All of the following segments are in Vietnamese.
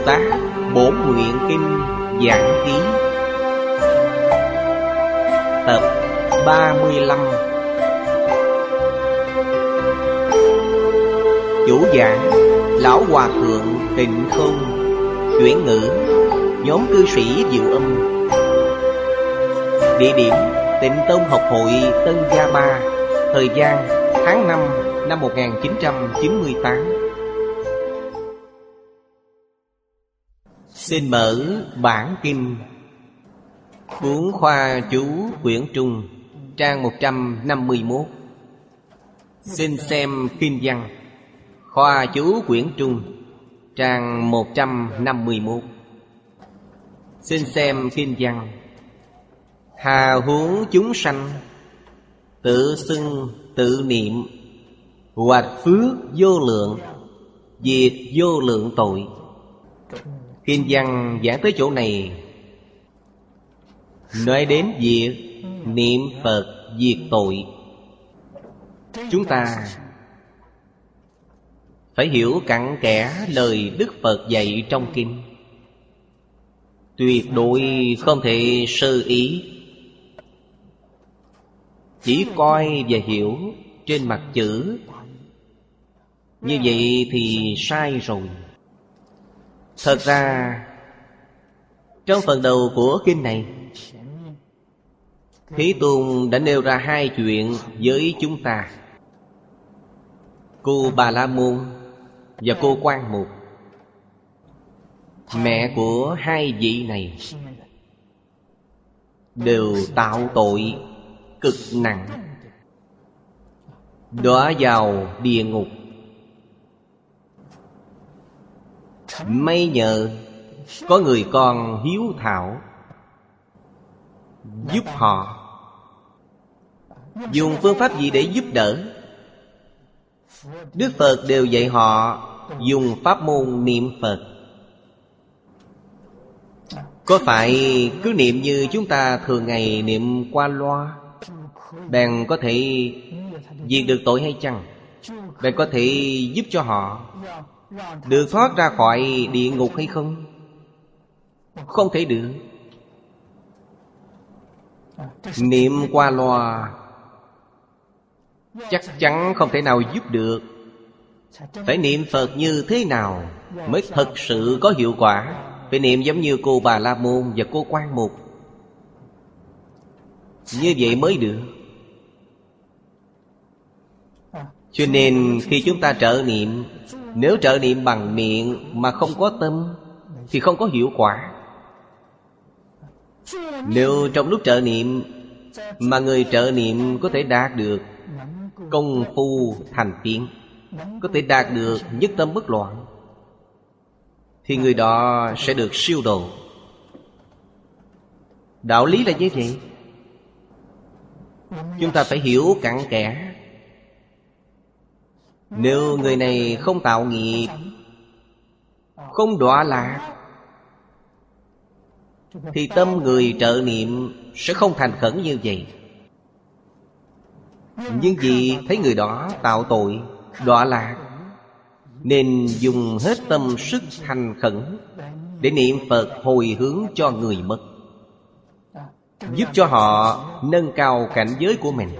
Tát Bổn Nguyện Kinh Giảng Ký Tập 35. Chủ giảng Lão Hòa Thượng Tịnh Không. Chuyển ngữ nhóm cư sĩ Diệu Âm. Địa điểm Tịnh Tông Học Hội Tân Gia Ba. Thời gian tháng 5 năm 1998. Xin mở bản kinh. Cuốn Khoa Chú quyển Trung, trang 151. Xin xem kinh văn. Khoa Chú quyển Trung, trang 151. Xin xem kinh văn. Hà huống chúng sanh, tự xưng tự niệm, hoạch phước vô lượng, diệt vô lượng tội. Kinh văn giảng tới chỗ này nói đến việc niệm Phật diệt tội. Chúng ta phải hiểu cặn kẽ lời Đức Phật dạy trong kinh. Tuyệt đối không thể sơ ý, chỉ coi và hiểu trên mặt chữ. Như vậy thì sai rồi. Thật ra trong phần đầu của kinh này, Thế Tôn đã nêu ra hai chuyện với chúng ta. Cô Bà La Môn và cô Quan Mục, mẹ của hai vị này, đều tạo tội cực nặng, đọa vào địa ngục. May nhờ có người con hiếu thảo giúp họ. Dùng phương pháp gì để giúp đỡ? Đức Phật đều dạy họ dùng pháp môn niệm Phật. Có phải cứ niệm như chúng ta thường ngày niệm qua loa bèn có thể diệt được tội hay chăng? Bèn có thể giúp cho họ được thoát ra khỏi địa ngục hay không? Không thể được. Niệm qua loa chắc chắn không thể nào giúp được. Phải niệm Phật như thế nào mới thật sự có hiệu quả? Phải niệm giống như cô Bà La Môn và cô Quan Mục. Như vậy mới được. Cho nên khi chúng ta trợ niệm, nếu trợ niệm bằng miệng mà không có tâm thì không có hiệu quả. Nếu trong lúc trợ niệm mà người trợ niệm có thể đạt được công phu thành tiến, có thể đạt được nhất tâm bất loạn, thì người đó sẽ được siêu độ. Đạo lý là như vậy. Chúng ta phải hiểu cặn kẽ. Nếu người này không tạo nghiệp, không đọa lạc, thì tâm người trợ niệm sẽ không thành khẩn như vậy. Nhưng vì thấy người đó tạo tội, đọa lạc, nên dùng hết tâm sức thành khẩn để niệm Phật hồi hướng cho người mất, giúp cho họ nâng cao cảnh giới của mình.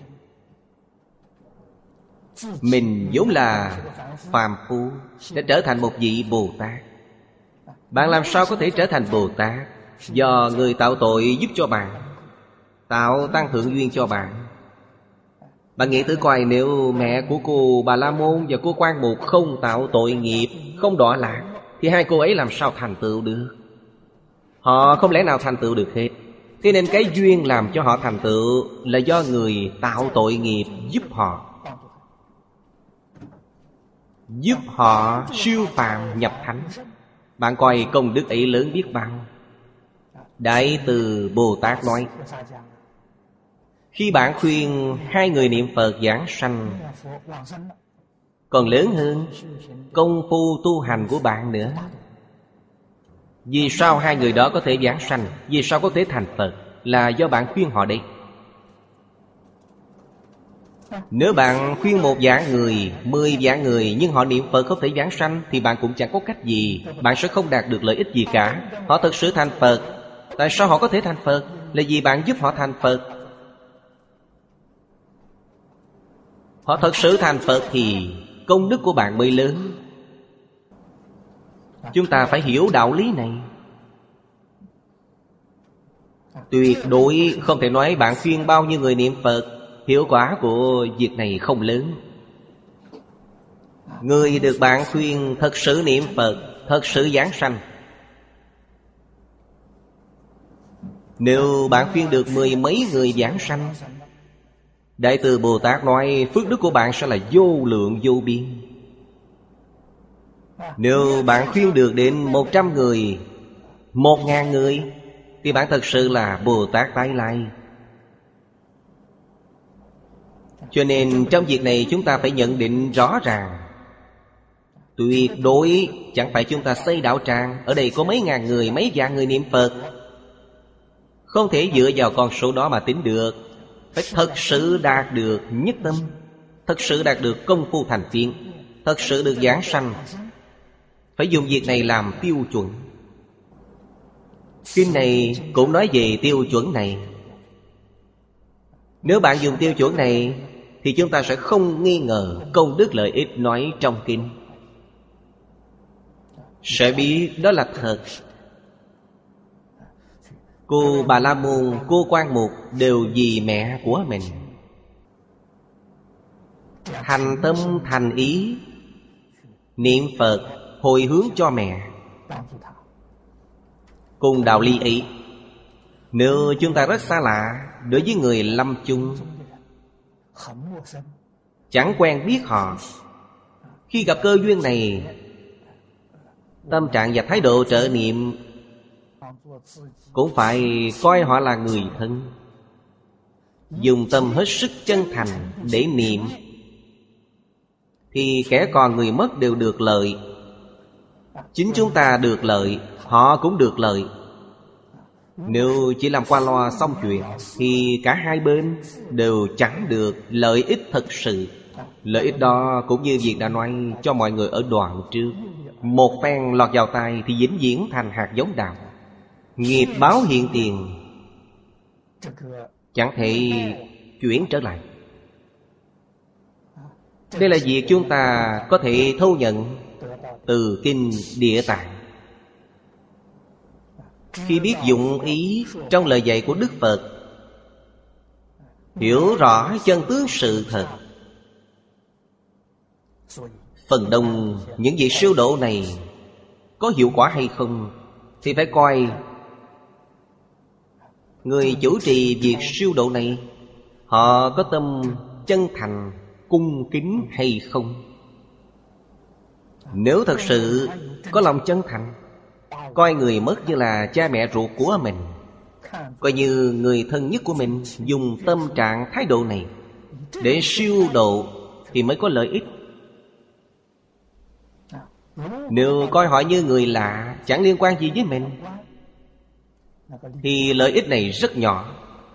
Mình vốn là phàm phu, đã trở thành một vị Bồ Tát. Bạn làm sao có thể trở thành Bồ Tát? Do người tạo tội giúp cho bạn, tạo tăng thượng duyên cho bạn. Bạn nghĩ thử coi, nếu mẹ của cô Bà La Môn và cô Quan Mục không tạo tội nghiệp, không đọa lạc, thì hai cô ấy làm sao thành tựu được? Họ không lẽ nào thành tựu được hết. Thế nên cái duyên làm cho họ thành tựu là do người tạo tội nghiệp giúp họ, giúp họ siêu phàm nhập thánh. Bạn coi công đức ấy lớn biết bao. Đại Từ Bồ Tát nói, khi bạn khuyên hai người niệm Phật giảng sanh, còn lớn hơn công phu tu hành của bạn nữa. Vì sao hai người đó có thể giảng sanh? Vì sao có thể thành Phật? Là do bạn khuyên họ đấy. Nếu bạn khuyên 1 vạn người, 10 vạn người, nhưng họ niệm Phật không thể vãng sanh, thì bạn cũng chẳng có cách gì. Bạn sẽ không đạt được lợi ích gì cả. Họ thực sự thành Phật. Tại sao họ có thể thành Phật? Là vì bạn giúp họ thành Phật. Họ thật sự thành Phật thì công đức của bạn mới lớn. Chúng ta phải hiểu đạo lý này. Tuyệt đối không thể nói bạn khuyên bao nhiêu người niệm Phật, hiệu quả của việc này không lớn. Người được bạn khuyên thật sự niệm Phật, thật sự vãng sanh. Nếu bạn khuyên được 10 mấy người vãng sanh, Đại Từ Bồ Tát nói phước đức của bạn sẽ là vô lượng vô biên. Nếu bạn khuyên được đến 100 người, 1000 người, thì bạn thật sự là Bồ Tát tái lai. Cho nên trong việc này chúng ta phải nhận định rõ ràng. Tuyệt đối chẳng phải chúng ta xây đạo tràng, ở đây có mấy ngàn người, mấy vạn người niệm Phật, không thể dựa vào con số đó mà tính được. Phải thật sự đạt được nhất tâm, thật sự đạt được công phu thành tiên, thật sự được vãng sanh. Phải dùng việc này làm tiêu chuẩn. Kinh này cũng nói về tiêu chuẩn này. Nếu bạn dùng tiêu chuẩn này thì chúng ta sẽ không nghi ngờ công đức lợi ích nói trong kinh. Sẽ biết đó là thật. Cô Bà La Môn, cô Quan Mục đều vì mẹ của mình, thành tâm thành ý niệm Phật hồi hướng cho mẹ. Cùng đạo lý ấy, nếu chúng ta rất xa lạ đối với người lâm chung, chẳng quen biết họ, khi gặp cơ duyên này, tâm trạng và thái độ trợ niệm cũng phải coi họ là người thân, dùng tâm hết sức chân thành để niệm, thì kẻ còn người mất đều được lợi. Chính chúng ta được lợi, họ cũng được lợi. Nếu chỉ làm qua loa xong chuyện thì cả hai bên đều chẳng được lợi ích thật sự. Lợi ích đó cũng như việc đã nói cho mọi người ở đoạn trước. Một phen lọt vào tai thì vĩnh viễn thành hạt giống đạo. Nghiệp báo hiện tiền, chẳng thể chuyển trở lại. Đây là việc chúng ta có thể thâu nhận từ Kinh Địa Tạng. Khi biết dụng ý trong lời dạy của Đức Phật, hiểu rõ chân tướng sự thật, phần đông những việc siêu độ này có hiệu quả hay không thì phải coi người chủ trì việc siêu độ này, họ có tâm chân thành, cung kính hay không. Nếu thật sự có lòng chân thành, coi người mất như là cha mẹ ruột của mình, coi như người thân nhất của mình, dùng tâm trạng thái độ này để siêu độ thì mới có lợi ích. Nếu coi họ như người lạ, chẳng liên quan gì với mình, thì lợi ích này rất nhỏ.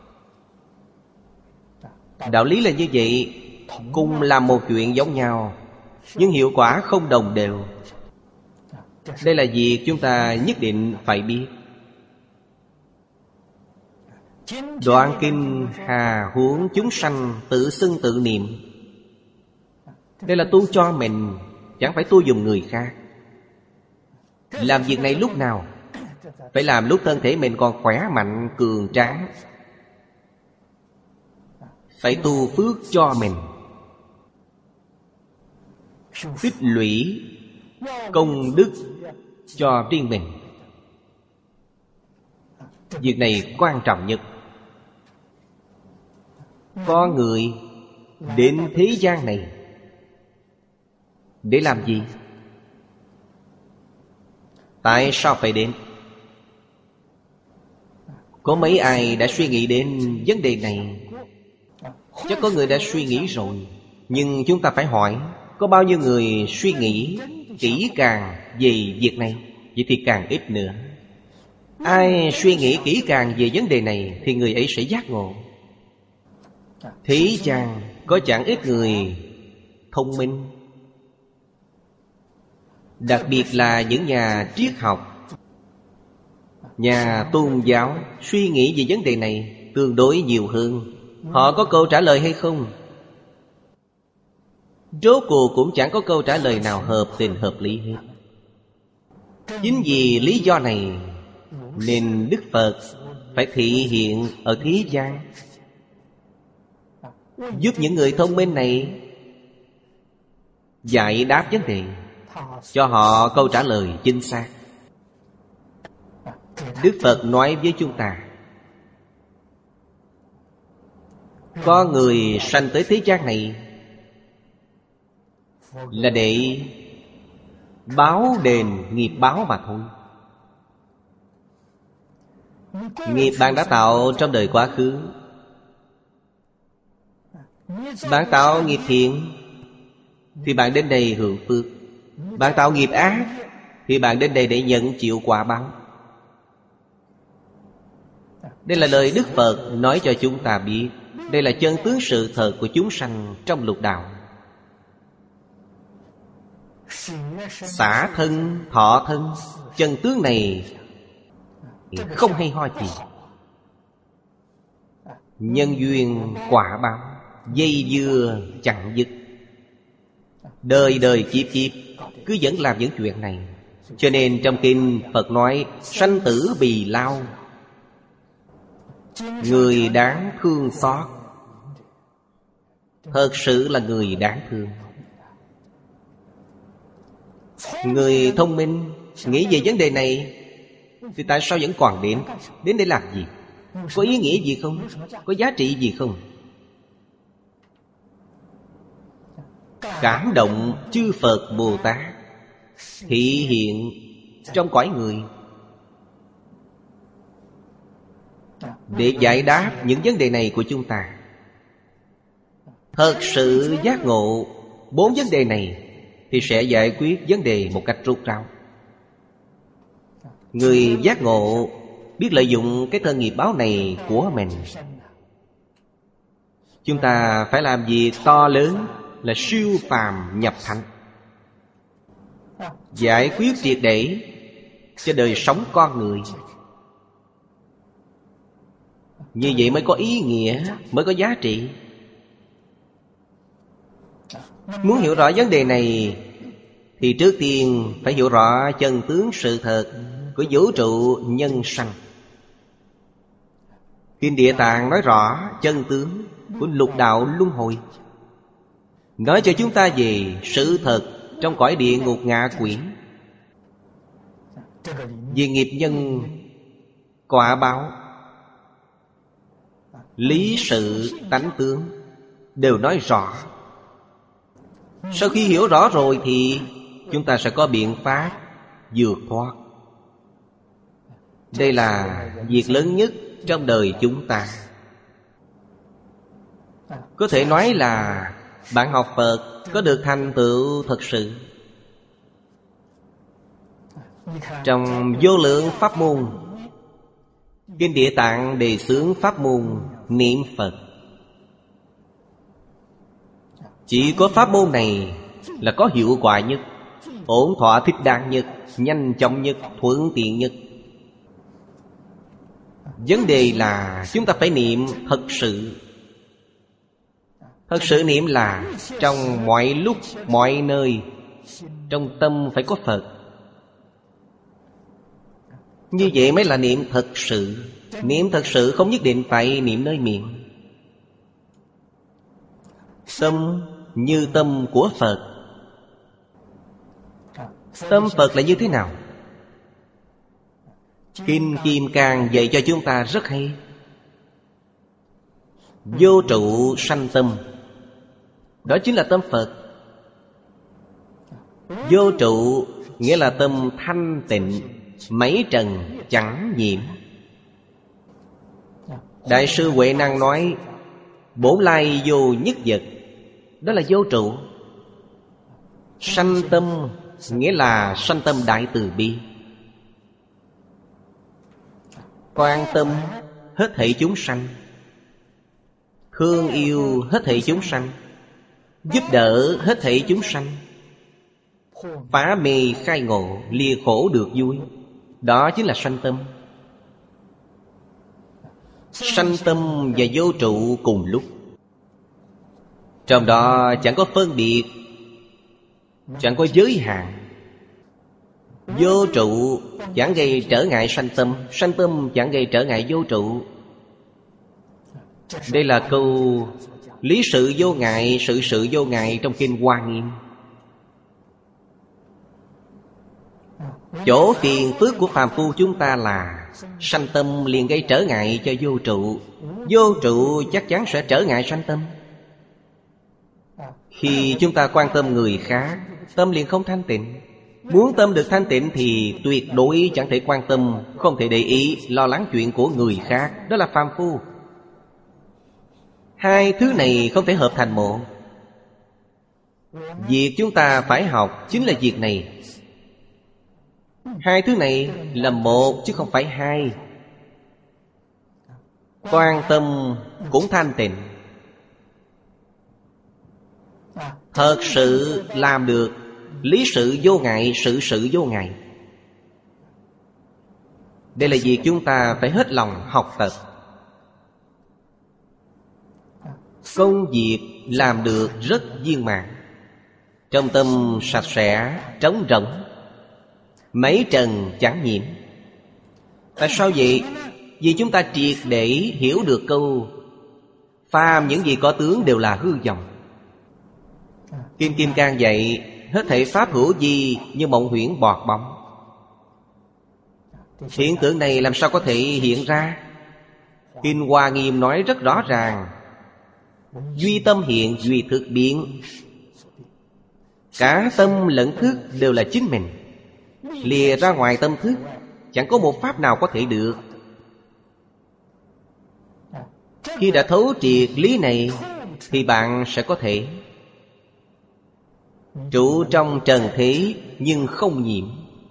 Đạo lý là như vậy. Cùng làm một chuyện giống nhau, nhưng hiệu quả không đồng đều. Đây là việc chúng ta nhất định phải biết. Đoạn kinh hà huống chúng sanh tự xưng tự niệm. Đây là tu cho mình, chẳng phải tu dùng người khác. Làm việc này lúc nào? Phải làm lúc thân thể mình còn khỏe mạnh, cường tráng. Phải tu phước cho mình, tích lũy công đức cho riêng mình. Việc này quan trọng nhất. Có người đến thế gian này để làm gì? Tại sao phải đến? Có mấy ai đã suy nghĩ đến vấn đề này? Chắc có người đã suy nghĩ rồi. Nhưng chúng ta phải hỏi, có bao nhiêu người suy nghĩ kỹ càng về việc này? Vậy thì càng ít nữa. Ai suy nghĩ kỹ càng về vấn đề này thì người ấy sẽ giác ngộ. Thế gian có chẳng ít người thông minh, đặc biệt là những nhà triết học, nhà tôn giáo, suy nghĩ về vấn đề này tương đối nhiều hơn. Họ có câu trả lời hay không? Rốt cuộc cũng chẳng có câu trả lời nào hợp tình hợp lý hết. Chính vì lý do này nên Đức Phật phải thị hiện ở thế gian, giúp những người thông minh này giải đáp vấn đề, cho họ câu trả lời chính xác. Đức Phật nói với chúng ta, có người sanh tới thế gian này là để báo đền nghiệp báo mà thôi. Nghiệp bạn đã tạo trong đời quá khứ, bạn tạo nghiệp thiện thì bạn đến đây hưởng phước. Bạn tạo nghiệp ác thì bạn đến đây để nhận chịu quả báo. Đây là lời Đức Phật nói cho chúng ta biết. Đây là chân tướng sự thật của chúng sanh trong lục đạo. Xả thân, thọ thân, chân tướng này không hay ho gì. Nhân duyên quả báo, dây dưa chẳng dứt, đời đời kiếp kiếp cứ vẫn làm những chuyện này. Cho nên trong kinh Phật nói sanh tử bì lao, người đáng thương xót. Thật sự là người đáng thương. Người thông minh nghĩ về vấn đề này thì tại sao vẫn còn đến? Đến để làm gì? Có ý nghĩa gì không? Có giá trị gì không? Cảm động chư Phật Bồ Tát thị hiện trong cõi người để giải đáp những vấn đề này của chúng ta. Thật sự giác ngộ 4 vấn đề này thì sẽ giải quyết vấn đề một cách rốt ráo. Người giác ngộ biết lợi dụng cái thân nghiệp báo này của mình. Chúng ta phải làm việc to lớn là siêu phàm nhập thánh, giải quyết triệt để cho đời sống con người. Như vậy mới có ý nghĩa, mới có giá trị. Muốn hiểu rõ vấn đề này thì trước tiên phải hiểu rõ chân tướng sự thật của vũ trụ nhân sanh. Kinh Địa Tạng nói rõ chân tướng của lục đạo luân hồi, nói cho chúng ta về sự thật trong cõi địa ngục ngạ quỷ, về nghiệp nhân quả báo, lý sự tánh tướng đều nói rõ. Sau khi hiểu rõ rồi thì chúng ta sẽ có biện pháp vượt thoát. Đây là việc lớn nhất trong đời chúng ta. Có thể nói là bạn học Phật có được thành tựu thật sự. Trong vô lượng pháp môn, Kinh Địa Tạng đề xướng pháp môn niệm Phật. Chỉ có pháp môn này là có hiệu quả nhất, ổn thỏa thích đáng nhất, nhanh chóng nhất, thuận tiện nhất. Vấn đề là chúng ta phải niệm thật sự. Thật sự niệm là trong mọi lúc, mọi nơi, trong tâm phải có Phật. Như vậy mới là niệm thật sự. Niệm thật sự không nhất định phải niệm nơi miệng. Tâm như tâm của Phật. Tâm Phật là như thế nào? Kinh Kim Cang dạy cho chúng ta rất hay. Vô trụ sanh tâm, đó chính là tâm Phật. Vô trụ nghĩa là tâm thanh tịnh, mấy trần chẳng nhiễm. Đại sư Huệ Năng nói bổn lai vô nhất vật, đó là vô trụ. Sanh tâm nghĩa là sanh tâm đại từ bi, quan tâm hết thảy chúng sanh, thương yêu hết thảy chúng sanh, giúp đỡ hết thảy chúng sanh, phá mê khai ngộ, lìa khổ được vui. Đó chính là sanh tâm. Sanh tâm và vô trụ cùng lúc. Trong đó chẳng có phân biệt, chẳng có giới hạn. Vô trụ chẳng gây trở ngại sanh tâm, sanh tâm chẳng gây trở ngại vô trụ. Đây là câu lý sự vô ngại, sự sự vô ngại trong Kinh Hoa Nghiêm. Chỗ phiền phức của phàm phu chúng ta là sanh tâm liền gây trở ngại cho vô trụ. Vô trụ chắc chắn sẽ trở ngại sanh tâm. Khi chúng ta quan tâm người khác, tâm liền không thanh tịnh. Muốn tâm được thanh tịnh thì tuyệt đối chẳng thể quan tâm, không thể để ý, lo lắng chuyện của người khác. Đó là phàm phu. Hai thứ này không thể hợp thành một. Việc chúng ta phải học chính là việc này. Hai thứ này là một chứ không phải hai. Quan tâm cũng thanh tịnh, thật sự làm được lý sự vô ngại, sự sự vô ngại. Đây là việc chúng ta phải hết lòng học tập. Công việc làm được rất viên mãn, trong tâm sạch sẽ, trống rỗng, mấy trần chẳng nhiễm. Tại sao vậy? Vì chúng ta triệt để hiểu được câu phàm những gì có tướng đều là hư vọng. Kim Kim Cang dạy hết thảy pháp hữu vi như mộng huyễn bọt bóng. Hiện tượng này làm sao có thể hiện ra? Kinh Hoa Nghiêm nói rất rõ ràng: duy tâm hiện, duy thức biến. Cả tâm lẫn thức đều là chính mình. Lìa ra ngoài tâm thức, chẳng có một pháp nào có thể được. Khi đã thấu triệt lý này thì bạn sẽ có thể trụ trong trần thế nhưng không nhiễm,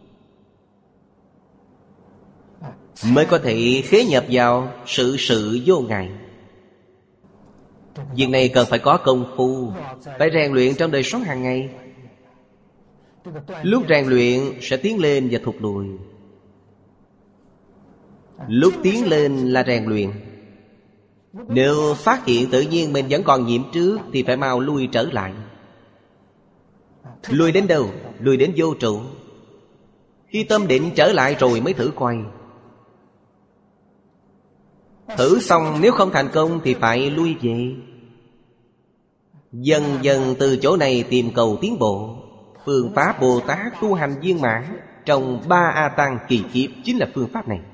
mới có thể khế nhập vào sự sự vô ngại. Việc này cần phải có công phu, phải rèn luyện trong đời sống hàng ngày. Lúc rèn luyện sẽ tiến lên và thụt lùi. Lúc tiến lên là rèn luyện. Nếu phát hiện tự nhiên mình vẫn còn nhiễm trước thì phải mau lui trở lại. Lui đến đâu? Lui đến vô trụ. Khi tâm định trở lại rồi mới thử coi. Thử xong nếu không thành công thì phải lui về. Dần dần từ chỗ này tìm cầu tiến bộ. Phương pháp Bồ Tát tu hành viên mãn trong 3 A Tăng kỳ kiếp chính là phương pháp này.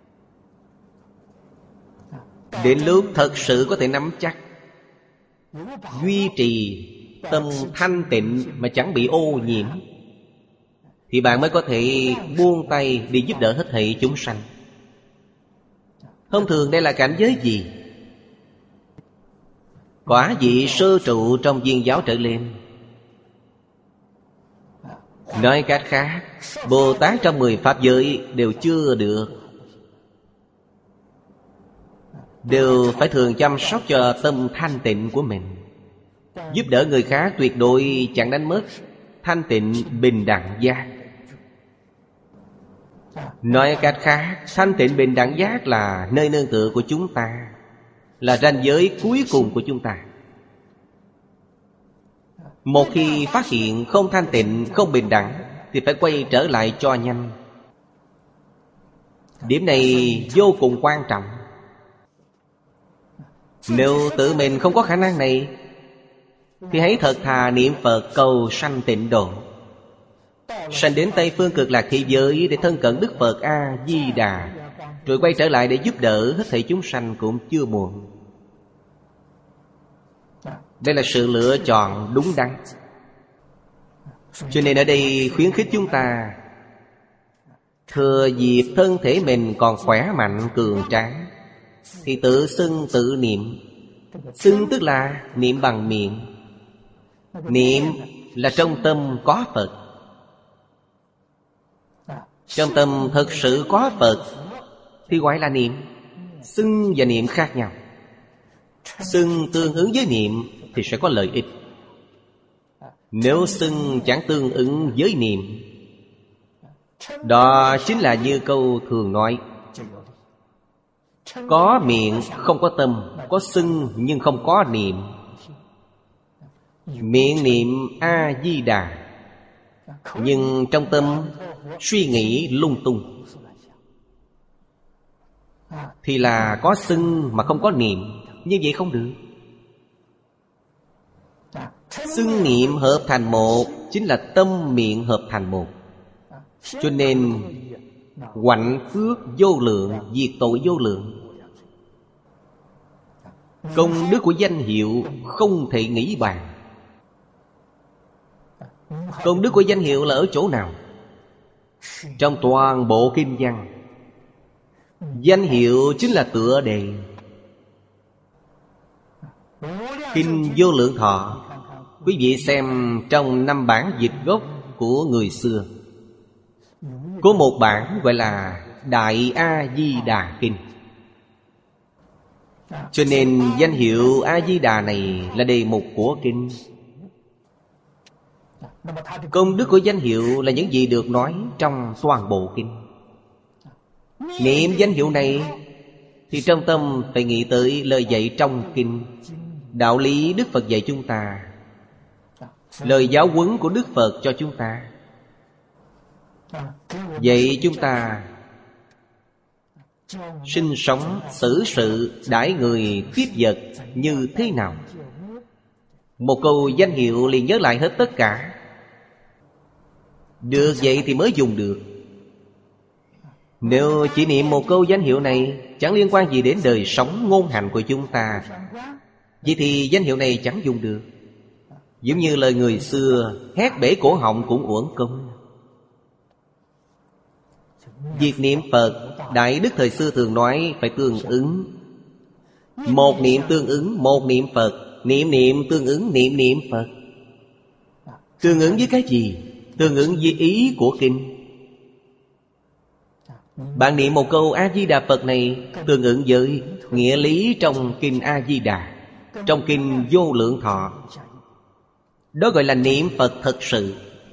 Đến lúc thật sự có thể nắm chắc, duy trì tâm thanh tịnh mà chẳng bị ô nhiễm, thì bạn mới có thể buông tay đi giúp đỡ hết thảy chúng sanh. Thông thường đây là cảnh giới gì? Quả vị sơ trụ trong viên giáo trở lên. Nói cách khác, Bồ Tát trong 10 pháp giới đều chưa được, đều phải thường chăm sóc cho tâm thanh tịnh của mình. Giúp đỡ người khác tuyệt đối chẳng đánh mất thanh tịnh bình đẳng giác. Nói cách khác, thanh tịnh bình đẳng giác là nơi nương tựa của chúng ta, là ranh giới cuối cùng của chúng ta. Một khi phát hiện không thanh tịnh, không bình đẳng thì phải quay trở lại cho nhanh. Điểm này vô cùng quan trọng. Nếu tự mình không có khả năng này thì hãy thật thà niệm Phật cầu sanh tịnh độ, sanh đến Tây Phương Cực Lạc thế giới để thân cận Đức Phật A Di Đà, rồi quay trở lại để giúp đỡ hết thảy chúng sanh cũng chưa muộn. Đây là sự lựa chọn đúng đắn. Cho nên ở đây khuyến khích chúng ta thừa dịp thân thể mình còn khỏe mạnh cường tráng thì tự xưng tự niệm. Xưng tức là niệm bằng miệng. Niệm là trong tâm có Phật. Trong tâm thực sự có Phật thì gọi là niệm. Xưng và niệm khác nhau. Xưng tương ứng với niệm thì sẽ có lợi ích. Nếu xưng chẳng tương ứng với niệm, đó chính là như câu thường nói: có miệng không có tâm, có xưng nhưng không có niệm. Miệng niệm A-di-đà, nhưng trong tâm suy nghĩ lung tung, thì là có xưng mà không có niệm. Như vậy không được. Xưng niệm hợp thành một, chính là tâm miệng hợp thành một. Cho nên hoạnh phước vô lượng, diệt tội vô lượng. Công đức của danh hiệu không thể nghĩ bàn. Công đức của danh hiệu là ở chỗ nào? Trong toàn bộ kinh văn. Danh hiệu chính là tựa đề. Kinh Vô Lượng Thọ, quý vị xem trong 5 bản dịch gốc của người xưa, có một bản gọi là Đại A-di-đà Kinh. Cho nên danh hiệu A-di-đà này là đề mục của kinh. Công đức của danh hiệu là những gì được nói trong toàn bộ kinh. Niệm danh hiệu này thì trong tâm phải nghĩ tới lời dạy trong kinh, đạo lý Đức Phật dạy chúng ta, lời giáo huấn của Đức Phật cho chúng ta. Vậy chúng ta sinh sống, xử sự, đãi người, tiếp vật như thế nào? Một câu danh hiệu liền nhớ lại hết tất cả. Được vậy thì mới dùng được. Nếu chỉ niệm một câu danh hiệu này chẳng liên quan gì đến đời sống ngôn hành của chúng ta, vậy thì danh hiệu này chẳng dùng được. Giống như lời người xưa: hét bể cổ họng cũng uổng công. Việc niệm Phật, Đại Đức thời xưa thường nói phải tương ứng. Một niệm tương ứng một niệm Phật, niệm niệm tương ứng niệm niệm Phật. Tương ứng với cái gì? Tương ứng với ý của kinh. Bạn niệm một câu A-di-đà Phật này tương ứng với nghĩa lý trong kinh A-di-đà, trong kinh Vô Lượng Thọ. Đó gọi là niệm Phật thật sự.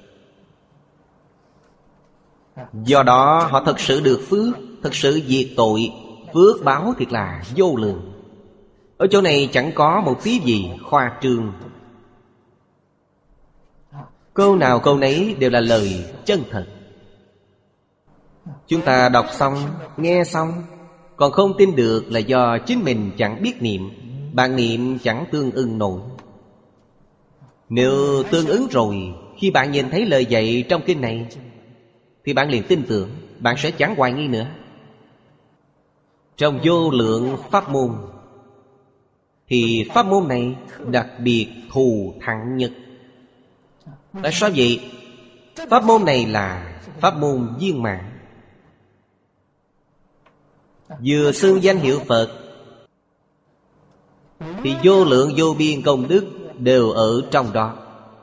Do đó họ thật sự được phước, thật sự diệt tội. Phước báo thiệt là vô lượng. Ở chỗ này chẳng có một tí gì khoa trương. Câu nào câu nấy đều là lời chân thật. Chúng ta đọc xong, nghe xong, còn không tin được là do chính mình chẳng biết niệm. Bạn niệm chẳng tương ứng nổi. Nếu tương ứng rồi, khi bạn nhìn thấy lời dạy trong kinh này thì bạn liền tin tưởng, bạn sẽ chẳng hoài nghi nữa. Trong Vô Lượng pháp môn thì pháp môn này đặc biệt thù thắng nhất. Tại sao vậy? Pháp môn này là pháp môn viên mãn. Vừa xưng danh hiệu Phật thì vô lượng vô biên công đức đều ở trong đó,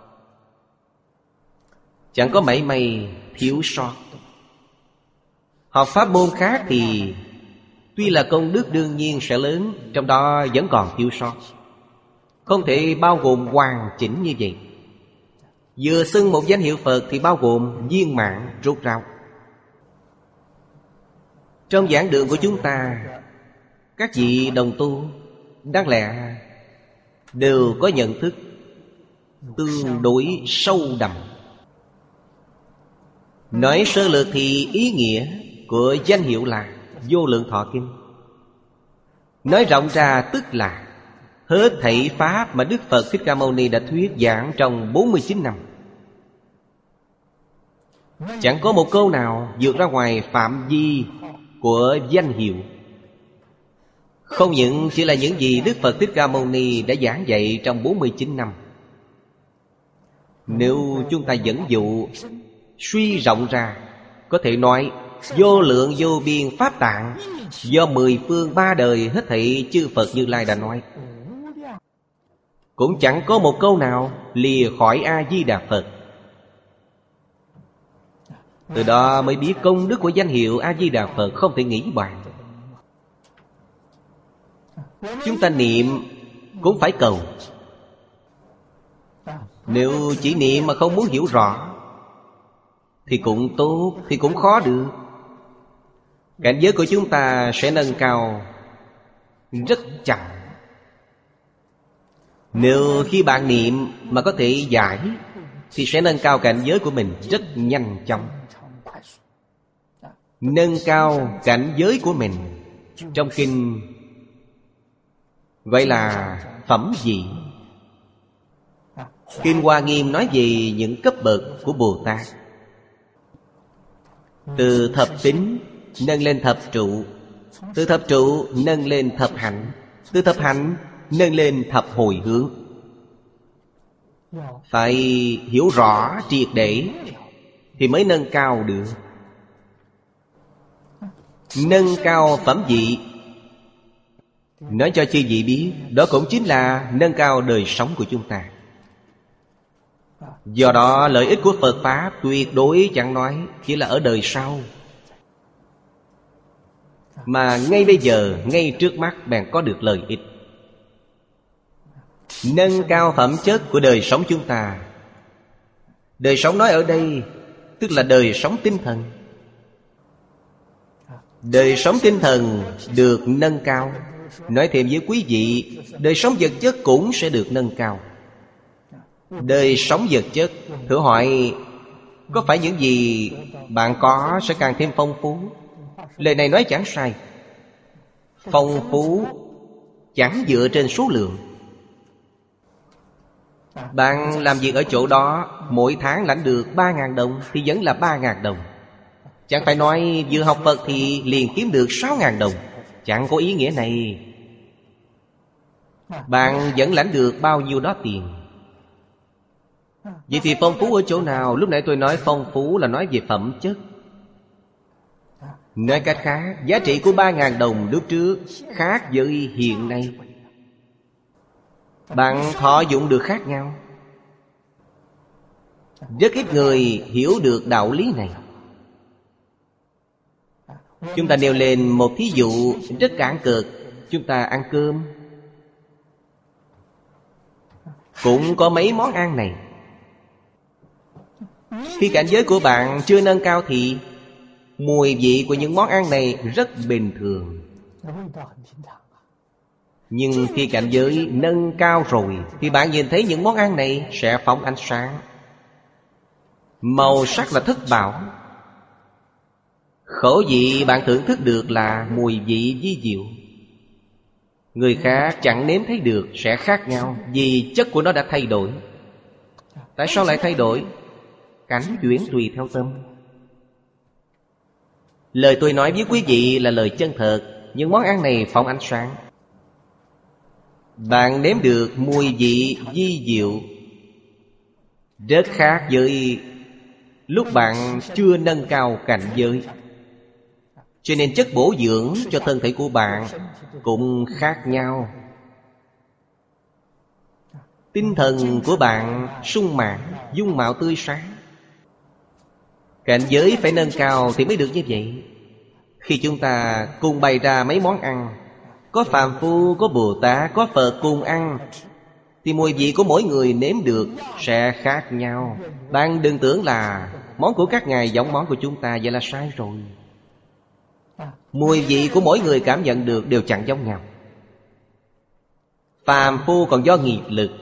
chẳng có mảy may thiếu sót. Học pháp môn khác thì tuy là công đức đương nhiên sẽ lớn, trong đó vẫn còn thiếu sót, không thể bao gồm hoàn chỉnh như vậy. Vừa xưng một danh hiệu Phật thì bao gồm viên mãn rốt ráo. Trong giảng đường của chúng ta, các vị đồng tu đáng lẽ đều có nhận thức tương đối sâu đậm. Nói sơ lược thì ý nghĩa của danh hiệu là Vô Lượng Thọ Kinh. Nói rộng ra tức là hết thảy pháp mà Đức Phật Thích Ca Mâu Ni đã thuyết giảng trong 49 năm. Chẳng có một câu nào vượt ra ngoài phạm vi của danh hiệu. Không những chỉ là những gì Đức Phật Thích Ca Mâu Ni đã giảng dạy trong 49 năm. Nếu chúng ta dẫn dụ suy rộng ra, có thể nói vô lượng vô biên pháp tạng do 10 phương 3 đời hết thảy chư Phật Như Lai đã nói, cũng chẳng có một câu nào lìa khỏi A-di-đà Phật. Từ đó mới biết công đức của danh hiệu A-di-đà Phật không thể nghĩ bàn. Chúng ta niệm cũng phải cầu. Nếu chỉ niệm mà không muốn hiểu rõ thì cũng tốt, thì cũng khó được. Cảnh giới của chúng ta sẽ nâng cao rất chậm. Nếu khi bạn niệm mà có thể giải thì sẽ nâng cao cảnh giới của mình rất nhanh chóng. Nâng cao cảnh giới của mình trong kinh gọi là phẩm vị. Kinh Hoa Nghiêm nói về những cấp bậc của Bồ Tát. Từ thập tính nâng lên thập trụ, từ thập trụ nâng lên thập hạnh, từ thập hạnh nâng lên thập hồi hướng. Phải hiểu rõ triệt để thì mới nâng cao được. Nâng cao phẩm vị, nói cho chư vị biết, đó cũng chính là nâng cao đời sống của chúng ta. Do đó lợi ích của Phật Pháp tuyệt đối chẳng nói chỉ là ở đời sau, mà ngay bây giờ, ngay trước mắt bèn có được lợi ích. Nâng cao phẩm chất của đời sống chúng ta. Đời sống nói ở đây tức là đời sống tinh thần. Đời sống tinh thần được nâng cao. Nói thêm với quý vị, đời sống vật chất cũng sẽ được nâng cao. Đời sống vật chất, thử hỏi có phải những gì bạn có sẽ càng thêm phong phú? Lời này nói chẳng sai. Phong phú chẳng dựa trên số lượng. Bạn làm việc ở chỗ đó, mỗi tháng lãnh được 3.000 đồng thì vẫn là 3.000 đồng. Chẳng phải nói vừa học Phật thì liền kiếm được 6.000 đồng. Chẳng có ý nghĩa này. Bạn vẫn lãnh được bao nhiêu đó tiền. Vậy thì phong phú ở chỗ nào? Lúc nãy tôi nói phong phú là nói về phẩm chất. Nói cách khác, giá trị của 3.000 đồng lúc trước khác với hiện nay. Bạn thọ dụng được khác nhau. Rất ít người hiểu được đạo lý này. Chúng ta nêu lên một thí dụ rất cạn cực. Chúng ta ăn cơm, cũng có mấy món ăn này. Khi cảnh giới của bạn chưa nâng cao thì mùi vị của những món ăn này rất bình thường. Nhưng khi cảnh giới nâng cao rồi thì bạn nhìn thấy những món ăn này sẽ phóng ánh sáng. Màu sắc là thất bảo. Khẩu vị bạn thưởng thức được là mùi vị vi diệu. Người khác chẳng nếm thấy được sẽ khác nhau, vì chất của nó đã thay đổi. Tại sao lại thay đổi? Cảnh chuyển tùy theo tâm. Lời tôi nói với quý vị là lời chân thật. Những món ăn này phóng ánh sáng. Bạn nếm được mùi vị vi diệu, rất khác với lúc bạn chưa nâng cao cảnh giới. Cho nên chất bổ dưỡng cho thân thể của bạn cũng khác nhau. Tinh thần của bạn sung mãn, dung mạo tươi sáng. Cảnh giới phải nâng cao thì mới được như vậy. Khi chúng ta cùng bày ra mấy món ăn, có phàm phu, có Bồ Tát, có Phật cùng ăn, thì mùi vị của mỗi người nếm được sẽ khác nhau. Bạn đừng tưởng là món của các ngài giống món của chúng ta, vậy là sai rồi. Mùi vị của mỗi người cảm nhận được đều chẳng giống nhau. Phàm phu còn do nghiệp lực,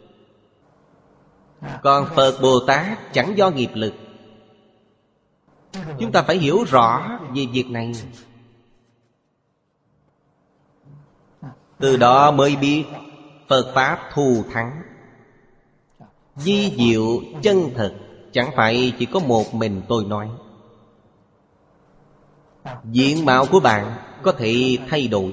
còn Phật Bồ Tát chẳng do nghiệp lực. Chúng ta phải hiểu rõ về việc này. Từ đó mới biết Phật Pháp thù thắng, vi diệu chân thật. Chẳng phải chỉ có một mình tôi nói. Diện mạo của bạn có thể thay đổi,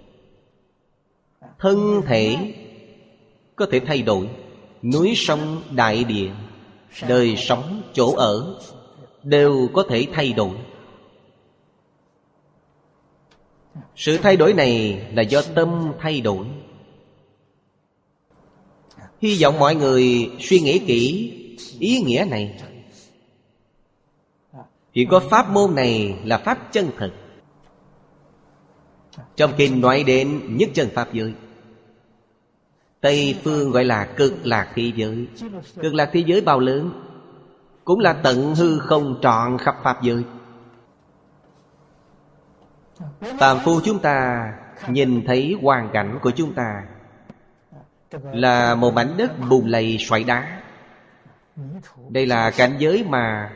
thân thể có thể thay đổi, núi sông đại địa, đời sống chỗ ở đều có thể thay đổi. Sự thay đổi này là do tâm thay đổi. Hy vọng mọi người suy nghĩ kỹ ý nghĩa này. Chỉ có pháp môn này là pháp chân thật. Trong kinh nói đến nhất chân pháp giới. Tây phương gọi là cực lạc thế giới. Cực lạc thế giới bao lớn? Cũng là tận hư không trọn khắp pháp giới. Phàm phu chúng ta nhìn thấy hoàn cảnh của chúng ta là một mảnh đất bùn lầy xoáy đá. Đây là cảnh giới mà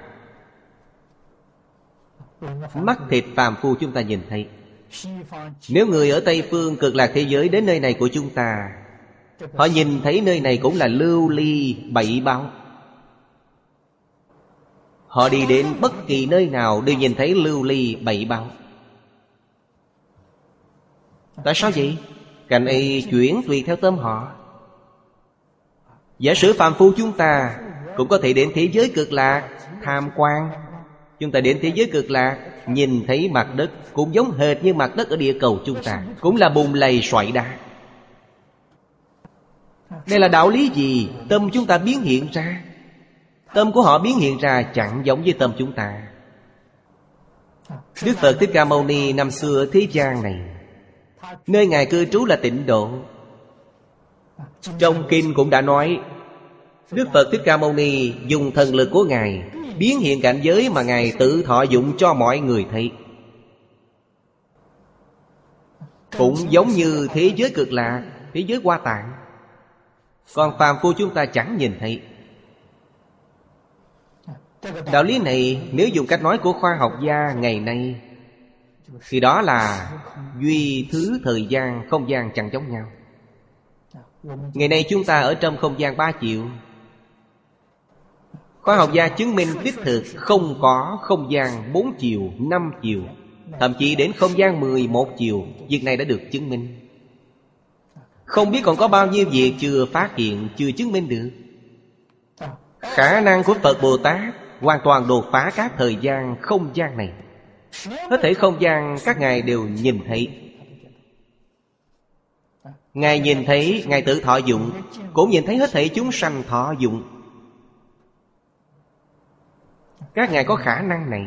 mắt thịt phàm phu chúng ta nhìn thấy. Nếu người ở Tây phương cực lạc thế giới đến nơi này của chúng ta, họ nhìn thấy nơi này cũng là lưu ly bảy báo. Họ đi đến bất kỳ nơi nào đều nhìn thấy lưu ly bảy báo. Tại sao vậy? Cảnh ấy chuyển tùy theo tâm họ. Giả sử phàm phu chúng ta cũng có thể đến thế giới cực lạc tham quan. Chúng ta đến thế giới cực lạc, nhìn thấy mặt đất cũng giống hệt như mặt đất ở địa cầu chúng ta, cũng là bùn lầy xoáy đá. Đây là đạo lý gì? Tâm chúng ta biến hiện ra. Tâm của họ biến hiện ra chẳng giống với tâm chúng ta. Đức Phật Thích Ca Mâu Ni năm xưa ở thế gian này, nơi Ngài cư trú là Tịnh Độ. Trong kinh cũng đã nói, Đức Phật Thích Ca Mâu Ni dùng thần lực của Ngài biến hiện cảnh giới mà Ngài tự thọ dụng cho mọi người thấy. Cũng giống như thế giới cực lạc, thế giới Hoa Tạng. Còn phàm phu chúng ta chẳng nhìn thấy. Đạo lý này nếu dùng cách nói của khoa học gia ngày nay thì đó là duy thứ thời gian, không gian chẳng giống nhau. Ngày nay chúng ta ở trong không gian 3 chiều. Khoa học gia chứng minh đích thực không có không gian 4 chiều, 5 chiều, thậm chí đến không gian 11 chiều. Việc này đã được chứng minh. Không biết còn có bao nhiêu việc chưa phát hiện, chưa chứng minh được. Khả năng của Phật Bồ Tát hoàn toàn đột phá các thời gian không gian này. Hết thảy không gian các ngài đều nhìn thấy. Ngài nhìn thấy, Ngài tự thọ dụng, cũng nhìn thấy hết thảy chúng sanh thọ dụng. Các ngài có khả năng này.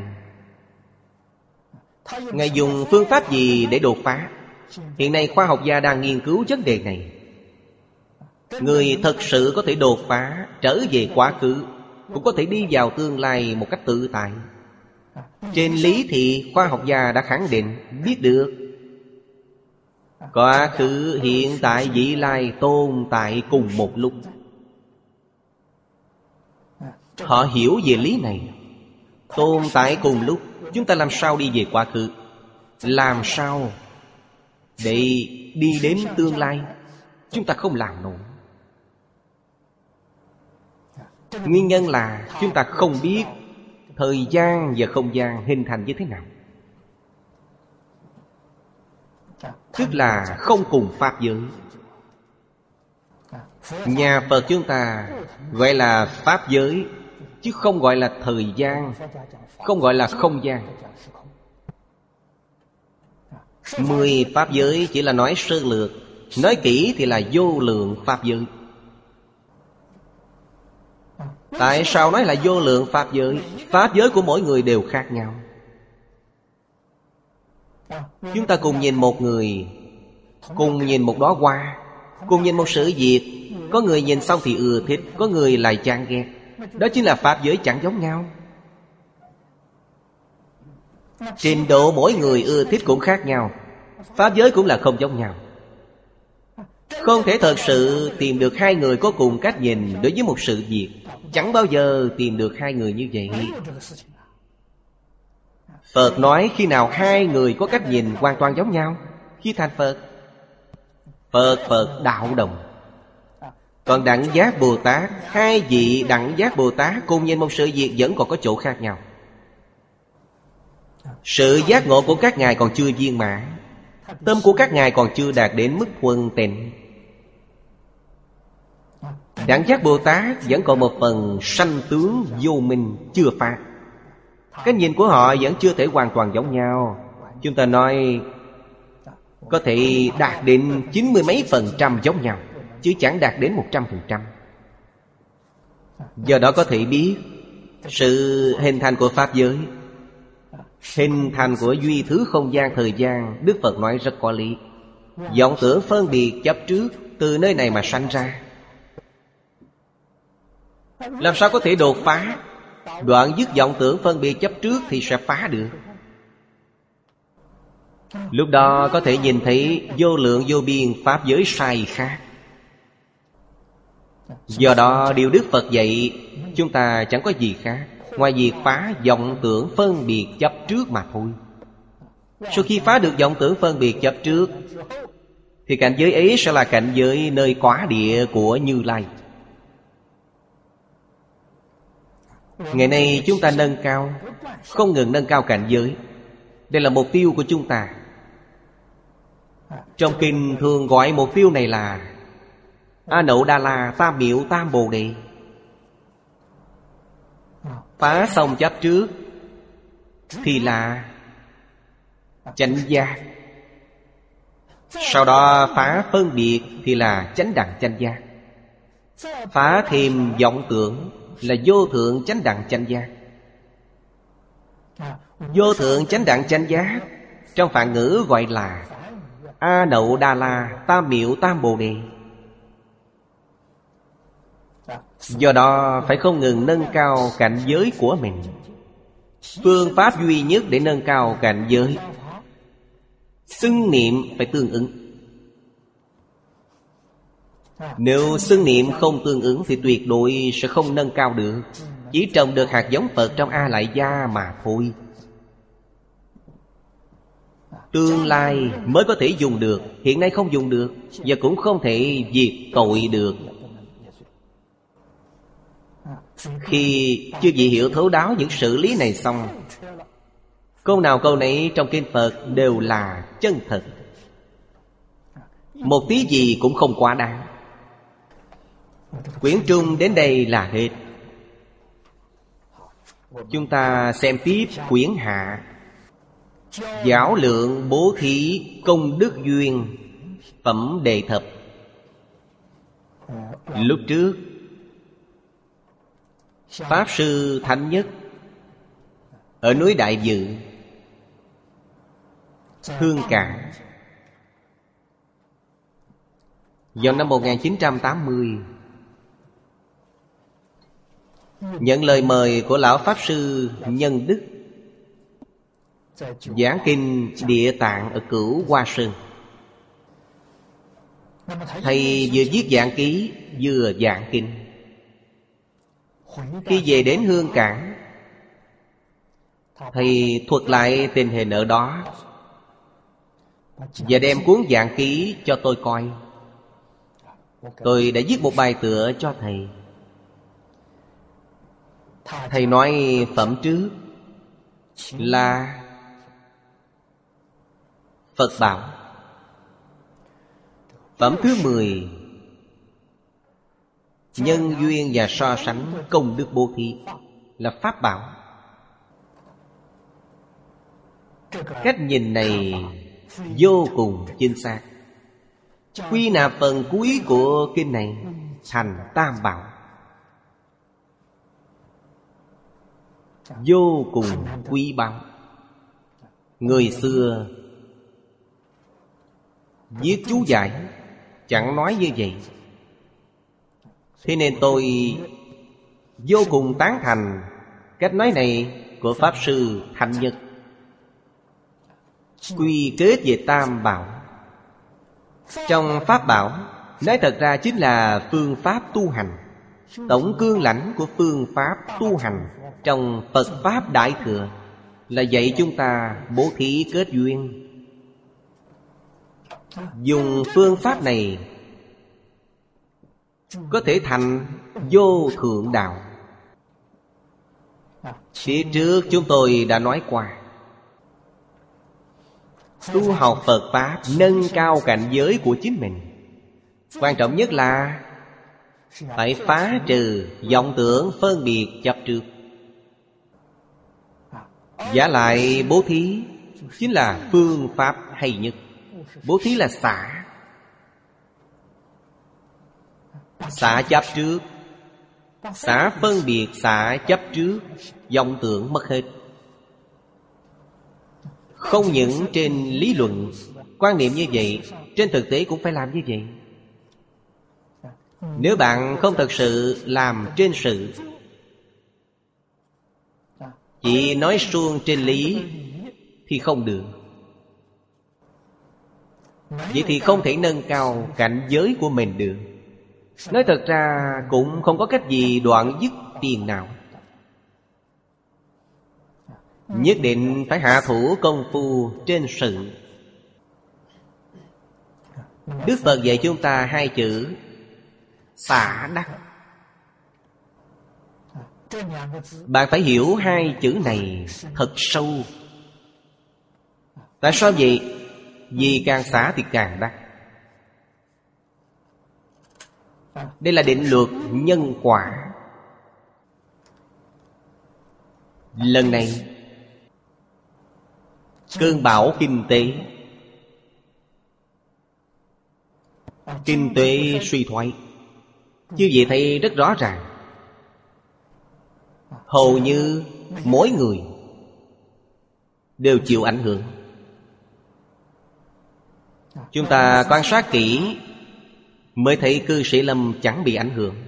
Ngài dùng phương pháp gì để đột phá? Hiện nay khoa học gia đang nghiên cứu vấn đề này. Người thật sự có thể đột phá, trở về quá khứ, cũng có thể đi vào tương lai một cách tự tại. Trên lý thì khoa học gia đã khẳng định, biết được quá khứ, hiện tại, vị lai tồn tại cùng một lúc. Họ hiểu về lý này. Tồn tại cùng lúc, chúng ta làm sao đi về quá khứ? Làm sao để đi đến tương lai? Chúng ta không làm nổi. Nguyên nhân là chúng ta không biết thời gian và không gian hình thành như thế nào. Tức là không cùng pháp giới. Nhà Phật chúng ta gọi là pháp giới, chứ không gọi là thời gian, không gọi là không gian. 10 pháp giới chỉ là nói sơ lược, nói kỹ thì là vô lượng pháp giới. Tại sao nói là vô lượng pháp giới? Pháp giới của mỗi người đều khác nhau. Chúng ta cùng nhìn một người, cùng nhìn một đóa hoa, cùng nhìn một sự việc. Có người nhìn xong thì ưa thích, có người lại chán ghét. Đó chính là pháp giới chẳng giống nhau. Trình độ mỗi người ưa thích cũng khác nhau. Pháp giới cũng là không giống nhau. Không thể thật sự tìm được hai người có cùng cách nhìn đối với một sự việc. Chẳng bao giờ tìm được hai người như vậy. Phật nói khi nào hai người có cách nhìn hoàn toàn giống nhau? Khi thành Phật. Phật đạo đồng. Còn Đẳng Giác Bồ Tát, hai vị Đẳng Giác Bồ Tát cùng nhìn một sự việc vẫn còn có chỗ khác nhau. Sự giác ngộ của các ngài còn chưa viên mãn. Tâm của các ngài còn chưa đạt đến mức thuần tịnh. Đẳng Giác Bồ Tát vẫn còn một phần sanh tướng vô minh chưa phát. Cái nhìn của họ vẫn chưa thể hoàn toàn giống nhau. Chúng ta nói có thể đạt đến 90 mấy % giống nhau, chứ chẳng đạt đến 100%. Do đó có thể biết sự hình thành của pháp giới, hình thành của duy thứ không gian thời gian, Đức Phật nói rất có lý. vọng tưởng phân biệt chấp trước từ nơi này mà sanh ra. Làm sao có thể đột phá? Đoạn dứt vọng tưởng phân biệt chấp trước thì sẽ phá được. Lúc đó có thể nhìn thấy vô lượng vô biên pháp giới sai khác. Do đó điều Đức Phật dạy chúng ta chẳng có gì khác ngoài việc phá vọng tưởng phân biệt chấp trước mà thôi. Sau khi phá được vọng tưởng phân biệt chấp trước thì cảnh giới ấy sẽ là cảnh giới nơi quả địa của Như Lai. Ngày nay chúng ta nâng cao, không ngừng nâng cao cảnh giới. Đây là mục tiêu của chúng ta. Trong kinh thường gọi mục tiêu này là A Nậu Đa La Tam Miệu Tam Bồ Đề. Phá xong chấp trước thì là chánh giác. Sau đó phá phân biệt thì là chánh đẳng chánh giác. Phá thêm vọng tưởng là vô thượng chánh đẳng chánh giác. Vô thượng chánh đẳng chánh giác trong Phạn ngữ gọi là A Nậu Đa La Tam Miệu Tam Bồ Đề. Do đó phải không ngừng nâng cao cảnh giới của mình. Phương pháp duy nhất để nâng cao cảnh giới, xưng niệm phải tương ứng. Nếu xưng niệm không tương ứng thì tuyệt đối sẽ không nâng cao được. Chỉ trồng được hạt giống Phật trong A Lại Gia mà thôi. Tương lai mới có thể dùng được, hiện nay không dùng được, và cũng không thể diệt tội được. Khi chưa vị hiểu thấu đáo những sự lý này xong, câu nào câu nấy trong kinh Phật đều là chân thật. Một tí gì cũng không quá đáng. Quyển trung đến đây là hết. Chúng ta xem tiếp quyển hạ. Giảo lượng bố thí công đức duyên phẩm đề thập. Lúc trước Pháp Sư Thánh Nhất ở núi Đại Dự, Hương Cảng, vào năm 1980, nhận lời mời của Lão Pháp Sư Nhân Đức giảng kinh Địa Tạng ở Cửu Hoa Sơn. Thầy vừa viết giảng ký vừa giảng kinh. Khi về đến Hương Cảng, thầy thuật lại tình hình ở đó và đem cuốn giảng ký cho tôi coi. Tôi đã viết một bài tựa cho thầy. Thầy nói phẩm trước là Phật bảo. Phẩm thứ 10 nhân duyên và so sánh công đức bố thí là pháp bảo. Cách nhìn này vô cùng chính xác. Quy nạp phần cuối của kinh này thành tam bảo, vô cùng quý báu. Người xưa viết chú giải chẳng nói như vậy. Thế nên tôi vô cùng tán thành cách nói này của Pháp Sư Thánh Nhất. Quy kết về tam bảo. Trong pháp bảo nói thật ra chính là phương pháp tu hành, tổng cương lãnh của phương pháp tu hành trong Phật Pháp Đại Thừa là dạy chúng ta bố thí kết duyên. Dùng phương pháp này có thể thành vô thượng đạo. Phía trước chúng tôi đã nói qua, tu học Phật Pháp nâng cao cảnh giới của chính mình, quan trọng nhất là phải phá trừ vọng tưởng phân biệt chấp trước. Giả lại bố thí chính là phương pháp hay nhất. Bố thí là xả. Xả chấp trước, xả phân biệt, xả chấp trước, vọng tưởng mất hết. Không những trên lý luận quan niệm như vậy, trên thực tế cũng phải làm như vậy. Nếu bạn không thật sự làm trên sự, chỉ nói suông trên lý thì không được. Vậy thì không thể nâng cao cảnh giới của mình được. Nói thật ra cũng không có cách gì đoạn dứt phiền não. Nhất định phải hạ thủ công phu trên sự. Đức Phật dạy chúng ta hai chữ xả đắc. Bạn phải hiểu hai chữ này thật sâu. Tại sao vậy? Vì càng xả thì càng đắc. Đây là định luật nhân quả. Lần này cơn bão kinh tế suy thoái, chứ vậy thấy rất rõ ràng. Hầu như mỗi người đều chịu ảnh hưởng. Chúng ta quan sát kỹ mới thấy cư sĩ Lâm chẳng bị ảnh hưởng.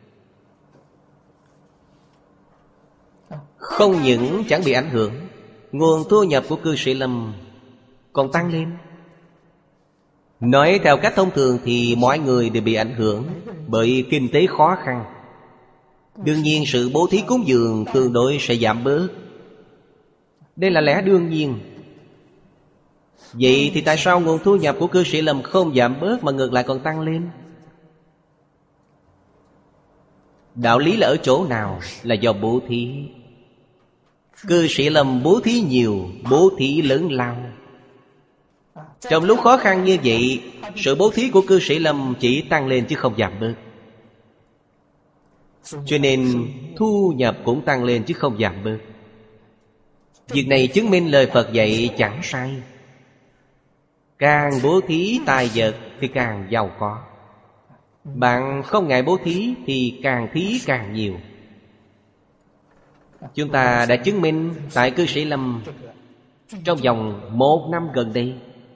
Không những chẳng bị ảnh hưởng, nguồn thu nhập của cư sĩ Lâm còn tăng lên. Nói theo cách thông thường thì mọi người đều bị ảnh hưởng bởi kinh tế khó khăn. Đương nhiên sự bố thí cúng dường tương đối sẽ giảm bớt. Đây là lẽ đương nhiên. Vậy thì tại sao nguồn thu nhập của cư sĩ Lâm không giảm bớt mà ngược lại còn tăng lên? Đạo lý là ở chỗ nào? Là do bố thí. Cư sĩ Lâm bố thí nhiều, bố thí lớn lao. Trong lúc khó khăn như vậy, sự bố thí của cư sĩ Lâm chỉ tăng lên chứ không giảm bớt. Cho nên thu nhập cũng tăng lên chứ không giảm bớt. Việc này chứng minh lời Phật dạy chẳng sai. Càng bố thí tài vật thì càng giàu có. Bạn không ngại bố thí thì càng thí càng nhiều. Chúng ta đã chứng minh tại cư sĩ Lâm trong vòng 1 năm gần đây.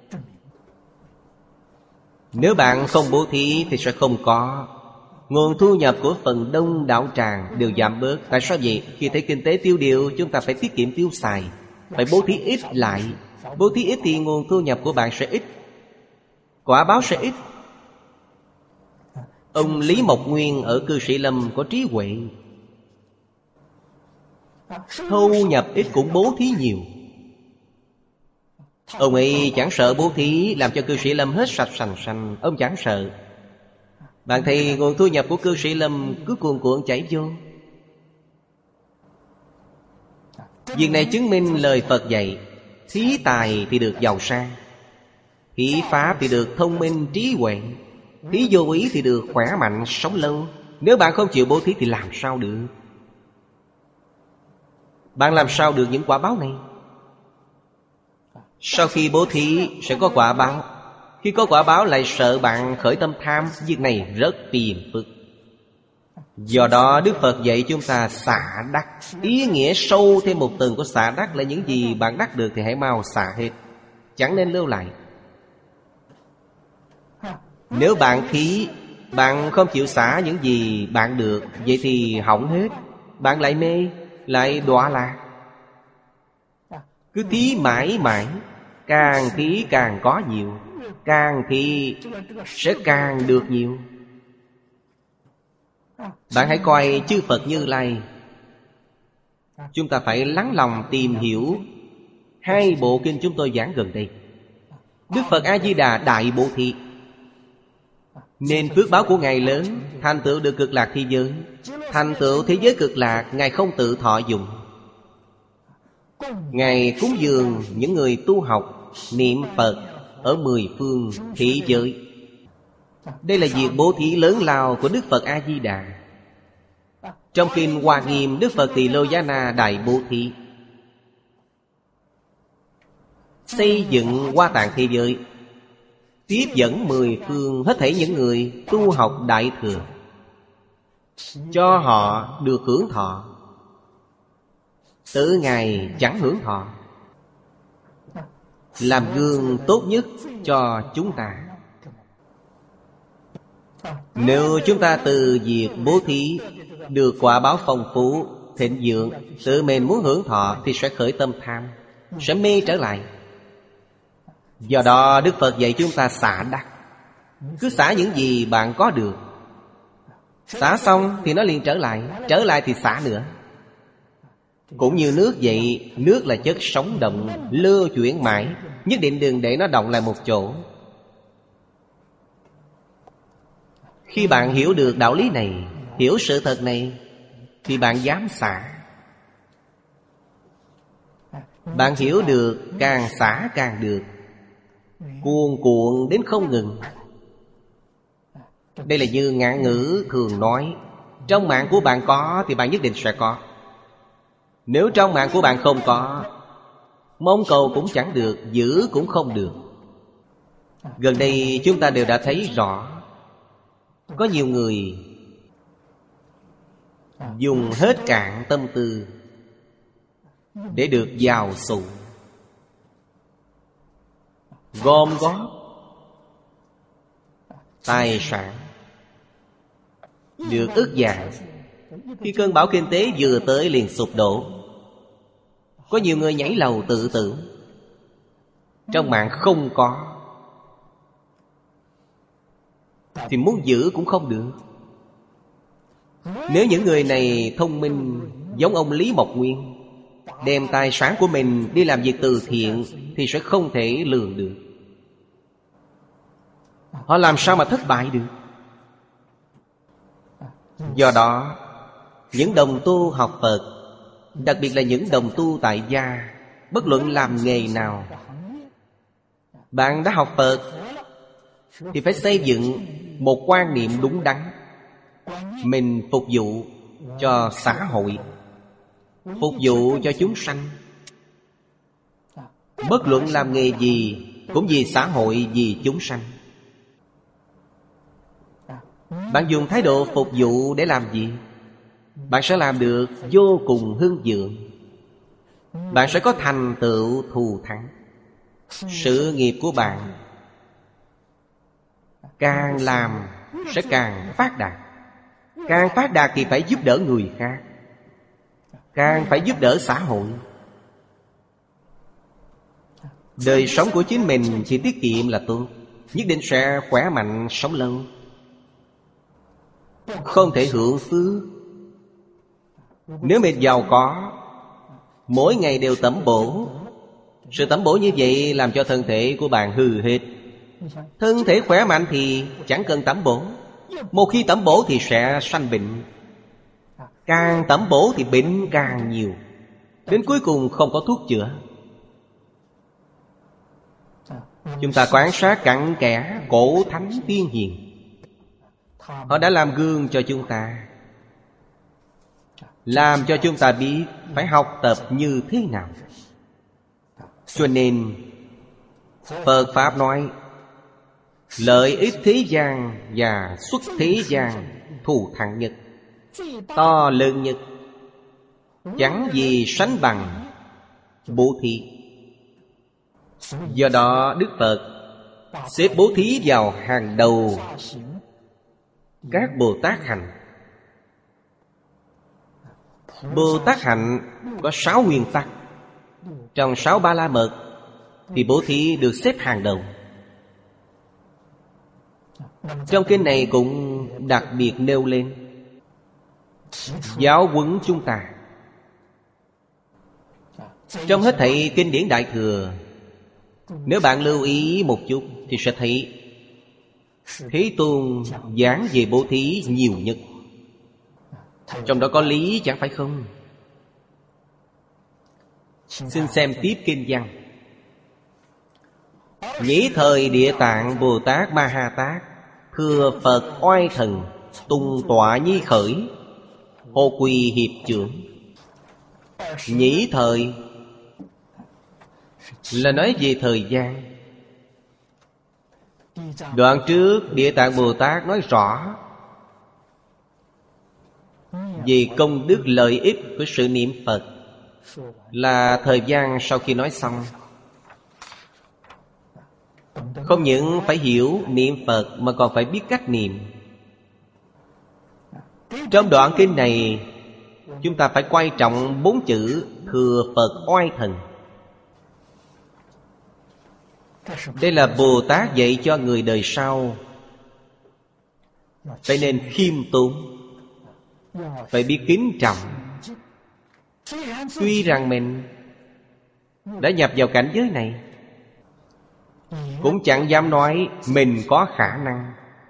Nếu bạn không bố thí thì sẽ không có. Nguồn thu nhập của phần đông đạo tràng đều giảm bớt. Tại sao vậy? Khi thấy kinh tế tiêu điều, chúng ta phải tiết kiệm tiêu xài, phải bố thí ít lại. Bố thí ít thì nguồn thu nhập của bạn sẽ ít, quả báo sẽ ít. Ông Lý Mộc Nguyên ở cư sĩ Lâm có trí huệ. Thu nhập ít cũng bố thí nhiều. Ông ấy chẳng sợ bố thí làm cho cư sĩ Lâm hết sạch sành sanh. Ông chẳng sợ. Bạn thấy nguồn thu nhập của cư sĩ Lâm cứ cuồn cuộn chảy vô. Việc này chứng minh lời Phật dạy: thí tài thì được giàu sang, thí pháp thì được thông minh trí huệ, thí vô ý thì được khỏe mạnh sống lâu. Nếu bạn không chịu bố thí thì làm sao được? Bạn làm sao được những quả báo này? Sau khi bố thí sẽ có quả báo. Khi có quả báo lại sợ bạn khởi tâm tham. Việc này rất phiền phức. Do đó Đức Phật dạy chúng ta xả đắc. Ý nghĩa sâu thêm một tầng của xả đắc là những gì bạn đắc được thì hãy mau xả hết, chẳng nên lưu lại. Nếu bạn thí, bạn không chịu xả những gì bạn được, vậy thì hỏng hết. Bạn lại mê, lại đọa lạc. Cứ thí mãi mãi, càng thí càng có nhiều, càng thí sẽ càng được nhiều. Bạn hãy coi chư Phật Như Lai. Chúng ta phải lắng lòng tìm hiểu hai bộ kinh chúng tôi giảng gần đây. Đức Phật A-di-đà đại bố thí, nên phước báo của Ngài lớn, thành tựu được cực lạc thế giới. Thành tựu thế giới cực lạc, Ngài không tự thọ dụng. Ngài cúng dường những người tu học niệm Phật ở 10 phương thế giới. Đây là việc bố thí lớn lao của Đức Phật A-di-đà. Trong kinh Hoa Nghiêm, Đức Phật Tỳ Lô Giá Na đại bố thí, xây dựng Hoa Tạng thế giới, tiếp dẫn 10 phương hết thảy những người tu học Đại Thừa, cho họ được hưởng thọ. Tự Ngài chẳng hưởng thọ, làm gương tốt nhất cho chúng ta. Nếu chúng ta từ việc bố thí được quả báo phong phú, thịnh vượng, tự mình muốn hưởng thọ thì sẽ khởi tâm tham, sẽ mê trở lại. Do đó Đức Phật dạy chúng ta xả đắc. Cứ xả những gì bạn có được. Xả xong thì nó liền trở lại thì xả nữa. Cũng như nước vậy, nước là chất sống động, lưu chuyển mãi, nhất định đừng để nó động lại một chỗ. Khi bạn hiểu được đạo lý này, hiểu sự thật này, thì bạn dám xả. Bạn hiểu được càng xả càng được, cuồn cuộn đến không ngừng. Đây là như ngạn ngữ thường nói, trong mạng của bạn có thì bạn nhất định sẽ có. Nếu trong mạng của bạn không có, mong cầu cũng chẳng được, giữ cũng không được. Gần đây chúng ta đều đã thấy rõ, có nhiều người dùng hết cạn tâm tư để được giàu sụ, gom góp tài sản, được ức vạn. Khi cơn bão kinh tế vừa tới liền sụp đổ. Có nhiều người nhảy lầu tự tử. Trong mạng không có thì muốn giữ cũng không được. Nếu những người này thông minh giống ông Lý Mộc Nguyên, đem tài sản của mình đi làm việc từ thiện, thì sẽ không thể lường được. Họ làm sao mà thất bại được? Do đó những đồng tu học Phật, đặc biệt là những đồng tu tại gia, bất luận làm nghề nào, bạn đã học Phật thì phải xây dựng một quan niệm đúng đắn. Mình phục vụ cho xã hội, phục vụ cho chúng sanh. Bất luận làm nghề gì cũng vì xã hội, vì chúng sanh. Bạn dùng thái độ phục vụ để làm gì? Bạn sẽ làm được vô cùng hưng vượng. Bạn sẽ có thành tựu thù thắng. Sự nghiệp của bạn càng làm sẽ càng phát đạt. Càng phát đạt thì phải giúp đỡ người khác, càng phải giúp đỡ xã hội. Đời sống của chính mình chỉ tiết kiệm là tốt, nhất định sẽ khỏe mạnh sống lâu. Không thể hưởng phước. Nếu mình giàu có, mỗi ngày đều tẩm bổ, sự tẩm bổ như vậy làm cho thân thể của bạn hư hết. Thân thể khỏe mạnh thì chẳng cần tẩm bổ. Một khi tẩm bổ thì sẽ sanh bệnh. Càng tẩm bổ thì bệnh càng nhiều, đến cuối cùng không có thuốc chữa. Chúng ta quan sát cặn kẽ cổ thánh tiên hiền, họ đã làm gương cho chúng ta, làm cho chúng ta biết phải học tập như thế nào. Cho nên Phật Pháp nói lợi ích thế gian và xuất thế gian thù thắng nhất, to lớn nhất, chẳng gì sánh bằng bố thí. Do đó Đức Phật xếp bố thí vào hàng đầu các Bồ Tát hành. Bồ Tát hạnh có 6 nguyên tắc. Trong 6 Ba La Mật thì bố thí được xếp hàng đầu. Trong kinh này cũng đặc biệt nêu lên, giáo huấn chúng ta. Trong hết thảy kinh điển Đại Thừa, nếu bạn lưu ý một chút thì sẽ thấy Thế Tôn giảng về bố thí nhiều nhất. Trong đó có lý chẳng phải không? Xin xem tiếp kinh văn. Nhĩ thời Địa Tạng Bồ Tát Ma Ha Tát, thưa Phật oai thần, tung tọa nhi khởi, hộ quỳ hiệp trưởng. Nhĩ thời là nói về thời gian. Đoạn trước Địa Tạng Bồ Tát nói rõ về công đức lợi ích của sự niệm Phật, là thời gian sau khi nói xong. Không những phải hiểu niệm Phật mà còn phải biết cách niệm. Trong đoạn kinh này chúng ta phải quan trọng 4 chữ thừa Phật oai thần. Đây là Bồ Tát dạy cho người đời sau phải nên khiêm tốn, phải biết kính trọng. Tuy rằng mình đã nhập vào cảnh giới này, cũng chẳng dám nói mình có khả năng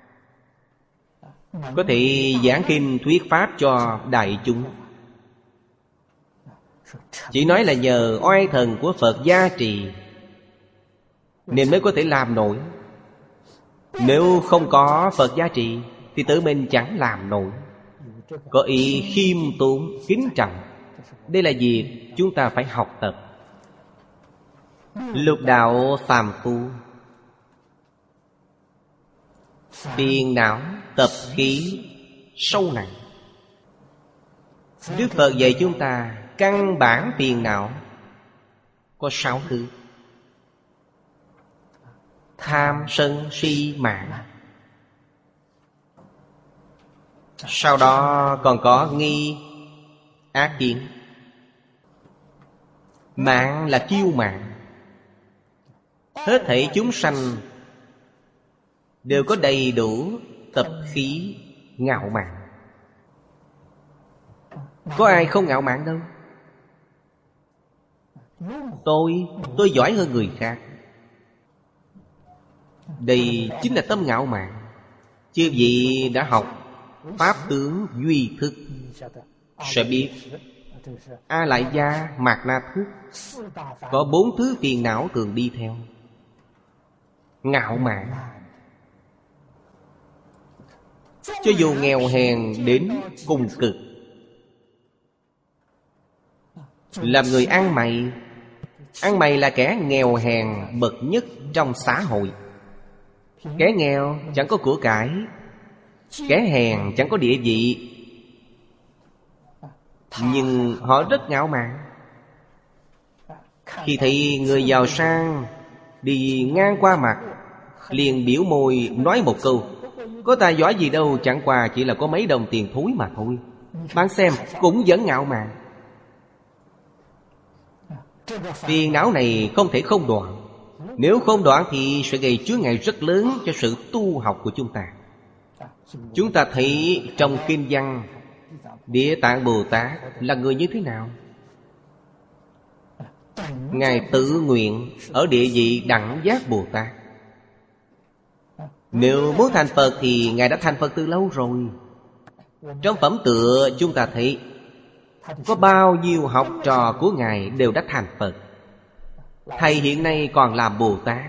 có thể giảng kinh thuyết pháp cho đại chúng. Chỉ nói là nhờ oai thần của Phật gia trì nên mới có thể làm nổi. Nếu không có Phật gia trì thì tự mình chẳng làm nổi. Có ý khiêm tốn, kính trọng. Đây là việc chúng ta phải học tập. Lục đạo phàm phu, phiền não tập khí sâu nặng. Đức Phật dạy chúng ta căn bản phiền não có 6 thứ: tham sân si mạng. Sau đó còn có nghi ác kiến. Mạng là kiêu mạn. Hết thảy chúng sanh đều có đầy đủ tập khí ngạo mạn. Có ai không ngạo mạn đâu. Tôi giỏi hơn người khác. Đây chính là tâm ngạo mạn. Chư vị đã học pháp tướng duy thức sẽ biết A Lại Gia Mạt Na Thức có 4 thứ phiền não thường đi theo. Ngạo mạn. Cho dù nghèo hèn đến cùng cực, làm người ăn mày. Ăn mày là kẻ nghèo hèn bậc nhất trong xã hội. Kẻ nghèo chẳng có của cải, kẻ hèn chẳng có địa vị, nhưng họ rất ngạo mạn. Khi thấy người giàu sang đi ngang qua mặt, liền biểu môi nói một câu: có tài giỏi gì đâu, chẳng qua chỉ là có mấy đồng tiền thối mà thôi. Bạn xem, cũng vẫn ngạo mạn. Phiền não này không thể không đoạn. Nếu không đoạn thì sẽ gây chướng ngại rất lớn cho sự tu học của chúng ta. Chúng ta thấy trong kinh văn Địa Tạng Bồ Tát là người như thế nào? Ngài tự nguyện ở địa vị Đẳng Giác Bồ Tát. Nếu muốn thành Phật thì Ngài đã thành Phật từ lâu rồi. Trong phẩm tựa chúng ta thấy có bao nhiêu học trò của Ngài đều đã thành Phật. Thầy hiện nay còn làm Bồ Tát.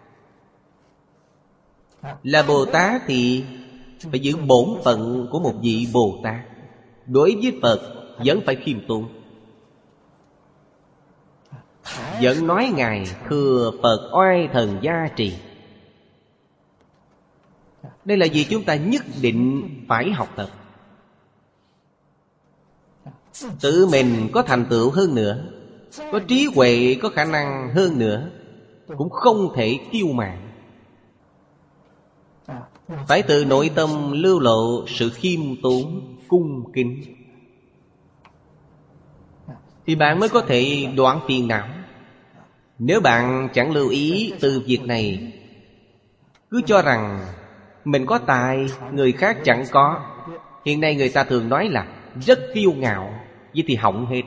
Là Bồ Tát thì phải giữ bổn phận của một vị Bồ Tát. Đối với Phật vẫn phải khiêm tốn. Vẫn nói Ngài thừa Phật oai thần gia trì. Đây là gì chúng ta nhất định phải học tập. Tự mình có thành tựu hơn nữa, có trí huệ, có khả năng hơn nữa, cũng không thể kiêu mạn. Phải từ nội tâm lưu lộ sự khiêm tốn, cung kính, thì bạn mới có thể đoạn phiền não. Nếu bạn chẳng lưu ý từ việc này, cứ cho rằng mình có tài, người khác chẳng có. Hiện nay người ta thường nói là rất kiêu ngạo, vậy thì hỏng hết.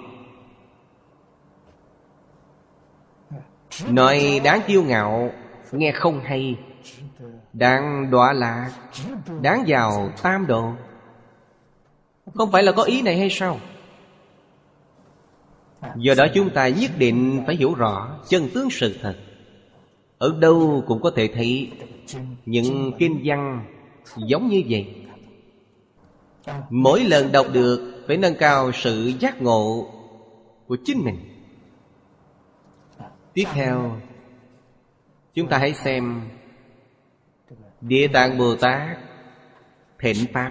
Nói đáng kiêu ngạo nghe không hay, đáng đọa lạc, đáng vào tam độ. Không phải là có ý này hay sao? Do đó chúng ta nhất định phải hiểu rõ chân tướng sự thật. Ở đâu cũng có thể thấy những kinh văn giống như vậy. Mỗi lần đọc được phải nâng cao sự giác ngộ của chính mình. Tiếp theo chúng ta hãy xem Địa Tạng Bồ Tát thỉnh pháp.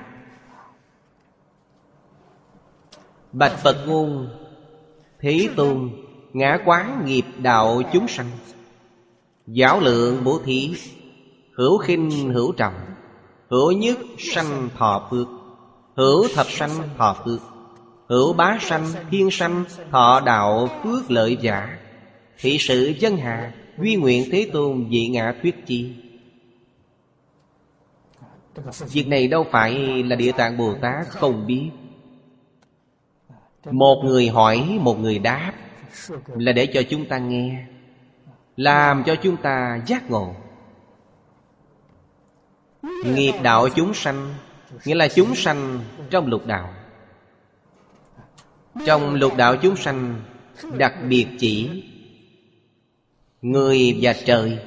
Bạch Phật ngôn: Thế Tôn, ngã quán nghiệp đạo chúng sanh, giáo lượng bố thí, hữu khinh hữu trọng, hữu nhất sanh thọ phước. Hữu thập sanh thọ phước, hữu bá sanh thiên sanh thọ đạo phước lợi giả. Thị sự dân hà, duy nguyện Thế Tôn vị ngã thuyết chi. Việc này đâu phải là Địa Tạng Bồ Tát không biết. Một người hỏi, một người đáp, là để cho chúng ta nghe, làm cho chúng ta giác ngộ. Nghiệp đạo chúng sanh, nghĩa là chúng sanh trong lục đạo. Trong lục đạo chúng sanh đặc biệt chỉ người và trời.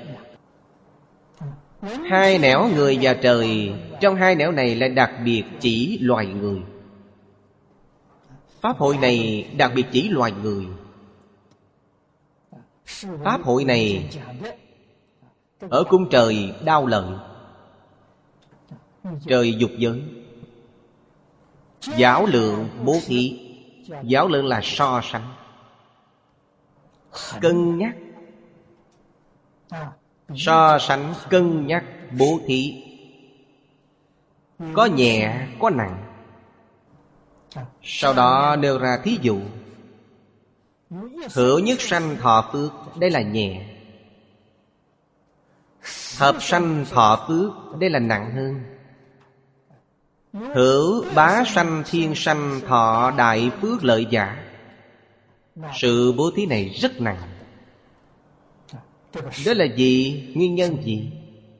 Hai nẻo người và trời, trong hai nẻo này lại đặc biệt chỉ loài người. Pháp hội này đặc biệt chỉ loài người. Pháp hội này ở cung trời Đao Lợi, trời dục giới. Giảo lượng bố thí. Giảo lượng là so sánh, cân nhắc. So sánh cân nhắc bố thí, có nhẹ có nặng. Sau đó nêu ra thí dụ. Hữu nhất sanh thọ phước, đây là nhẹ. Hợp sanh thọ phước, đây là nặng hơn. Hữu bá sanh thiên sanh thọ đại phước lợi giả. Sự bố thí này rất nặng. Đó là gì? Nguyên nhân gì?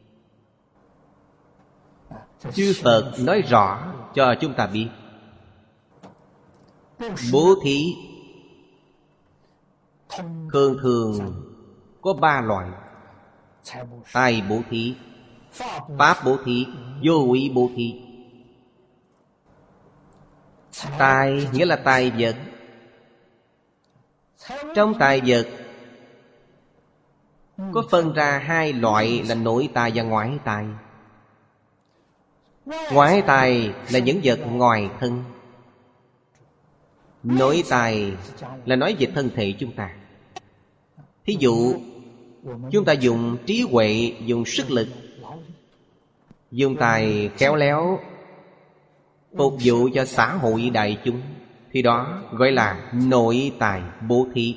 Chư Phật nói rõ cho chúng ta biết. Bố thí thường thường có ba loại: tài bố thí, pháp bố thí, vô úy bố thí. Tài nghĩa là tài vật. Trong tài vật có phân ra hai loại là nội tài và ngoại tài. Ngoại tài là những vật ngoài thân. Nội tài là nói về thân thể chúng ta. Thí dụ chúng ta dùng trí huệ, dùng sức lực, dùng tài khéo léo phục vụ cho xã hội đại chúng, thì đó gọi là nội tài bố thí.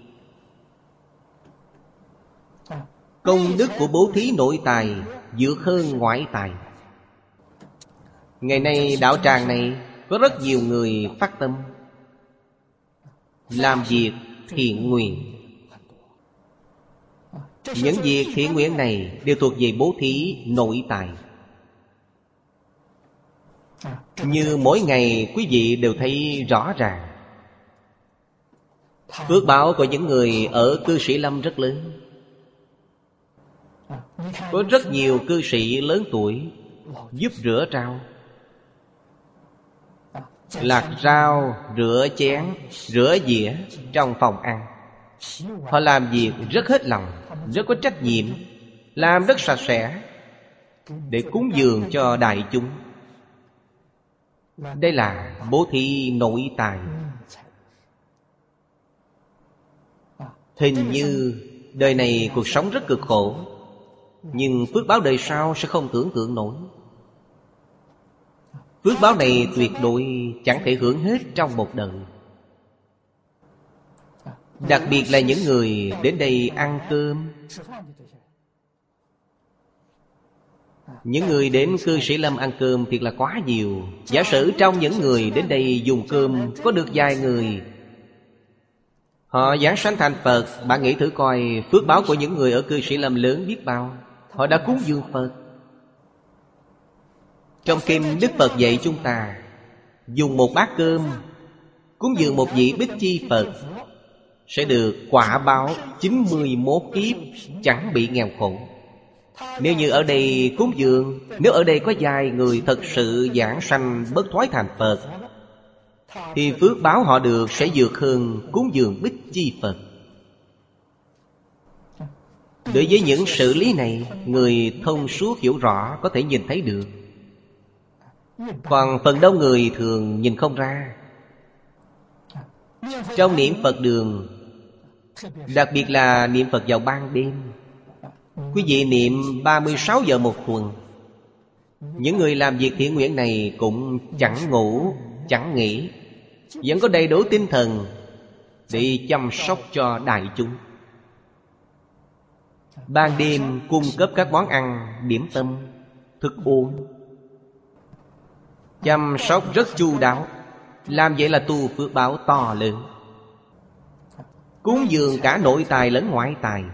Công đức của bố thí nội tài vượt hơn ngoại tài. Ngày nay đạo tràng này có rất nhiều người phát tâm làm việc thiện nguyện. Những việc thiện nguyện này đều thuộc về bố thí nội tài. Như mỗi ngày quý vị đều thấy rõ ràng, phước báo của những người ở cư sĩ Lâm rất lớn. Có rất nhiều cư sĩ lớn tuổi giúp rửa rau, lặt rau, rửa chén, rửa dĩa trong phòng ăn. Họ làm việc rất hết lòng, rất có trách nhiệm, làm rất sạch sẽ để cúng dường cho đại chúng. Đây là bố thí nội tài. Hình như đời này cuộc sống rất cực khổ, nhưng phước báo đời sau sẽ không tưởng tượng nổi. Phước báo này tuyệt đối chẳng thể hưởng hết trong một đời. Đặc biệt là những người đến đây ăn cơm. Những người đến cư sĩ Lâm ăn cơm thiệt là quá nhiều. Giả sử trong những người đến đây dùng cơm có được vài người họ giảng sanh thành Phật, bạn nghĩ thử coi phước báo của những người ở cư sĩ Lâm lớn biết bao. Họ đã cúng dường Phật. Trong kinh Đức Phật dạy chúng ta, dùng một bát cơm cúng dường một vị Bích Chi Phật sẽ được quả báo 91 kiếp chẳng bị nghèo khổ. Nếu như ở đây cúng dường, nếu ở đây có vài người thật sự giảng sanh bất thoái thành Phật, thì phước báo họ được sẽ vượt hơn cúng dường Bích Chi Phật. Đối với những sự lý này, người thông suốt hiểu rõ có thể nhìn thấy được. Còn phần đông người thường nhìn không ra. Trong niệm Phật đường, đặc biệt là niệm Phật vào ban đêm, quý vị niệm 36 giờ một tuần, Những người làm việc thiện nguyện này cũng chẳng ngủ, chẳng nghỉ, vẫn có đầy đủ tinh thần để chăm sóc cho đại chúng. Ban đêm cung cấp các món ăn, điểm tâm, thức uống, chăm sóc rất chu đáo. Làm vậy là tu phước báo to lớn. Cúng dường cả nội tài lẫn ngoại tài,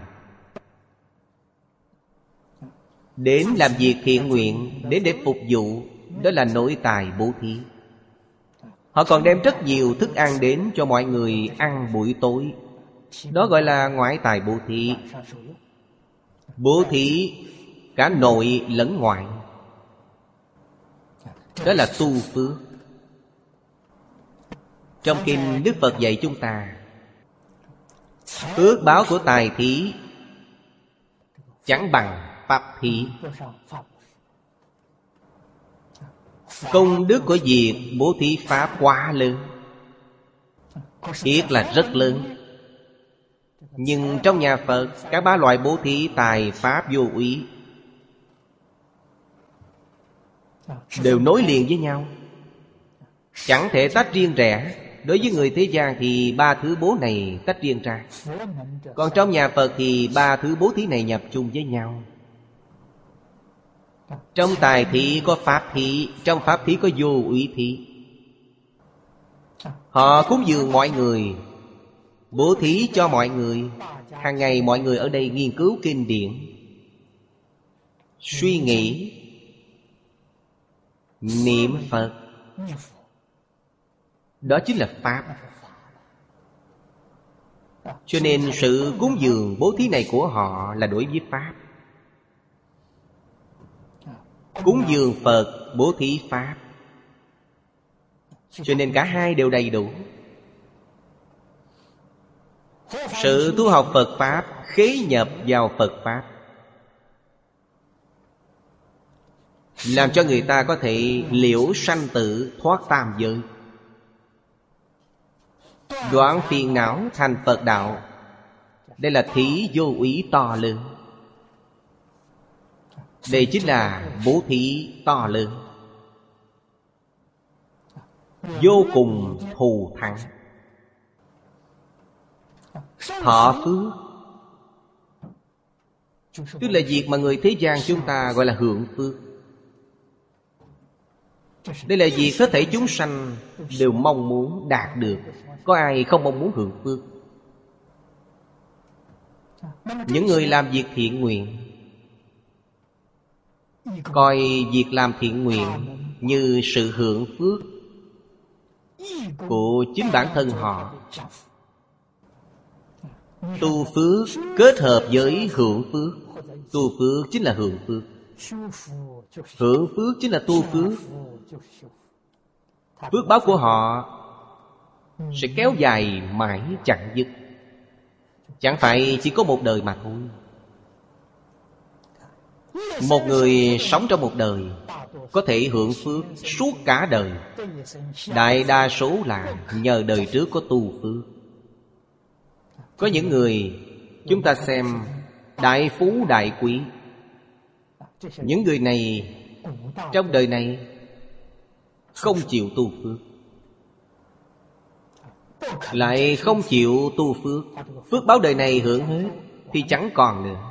đến làm việc thiện nguyện, đến để phục vụ, đó là nội tài bố thí. Họ còn đem rất nhiều thức ăn đến cho mọi người ăn buổi tối, đó gọi là ngoại tài bố thí. Bố thí cả nội lẫn ngoại, đó là tu phước. Trong kinh Đức Phật dạy chúng ta, phước báo của tài thí chẳng bằng pháp thí. Công đức của việc bố thí pháp quá lớn, thiệt là rất lớn. Nhưng trong nhà Phật, các ba loại bố thí tài pháp vô úy đều nối liền với nhau, chẳng thể tách riêng rẽ. Đối với người thế gian thì ba thứ bố này tách riêng ra, còn trong nhà Phật thì ba thứ bố thí này nhập chung với nhau. Trong tài thí có pháp thí, trong pháp thí có vô úy thí. Họ cúng dường mọi người, bố thí cho mọi người. Hàng ngày mọi người ở đây nghiên cứu kinh điển, suy nghĩ, niệm Phật, đó chính là pháp. Cho nên sự cúng dường bố thí này của họ là đối với pháp. Cúng dường Phật, bố thí pháp, cho nên cả hai đều đầy đủ. Sự tu học Phật Pháp khế nhập vào Phật Pháp, làm cho người ta có thể liễu sanh tử, thoát tam giới, đoạn phiền não thành Phật đạo. Đây là thí vô úy to lớn. Đây chính là bố thí to lớn, vô cùng thù thắng. Thọ phước, tức là việc mà người thế gian chúng ta gọi là hưởng phước. Đây là việc tất thảy chúng sanh đều mong muốn đạt được. Có ai không mong muốn hưởng phước? Những người làm việc thiện nguyện coi việc làm thiện nguyện như sự hưởng phước của chính bản thân họ. Tu phước kết hợp với hưởng phước. Tu phước chính là hưởng phước, hưởng phước chính là tu phước. Phước báo của họ sẽ kéo dài mãi chẳng dứt, chẳng phải chỉ có một đời mà thôi. Một người sống trong một đời có thể hưởng phước suốt cả đời. Đại đa số là nhờ đời trước có tu phước. Có những người chúng ta xem đại phú đại quý, những người này trong đời này không chịu tu phước, lại không chịu tu phước. Phước báo đời này hưởng hết thì chẳng còn nữa.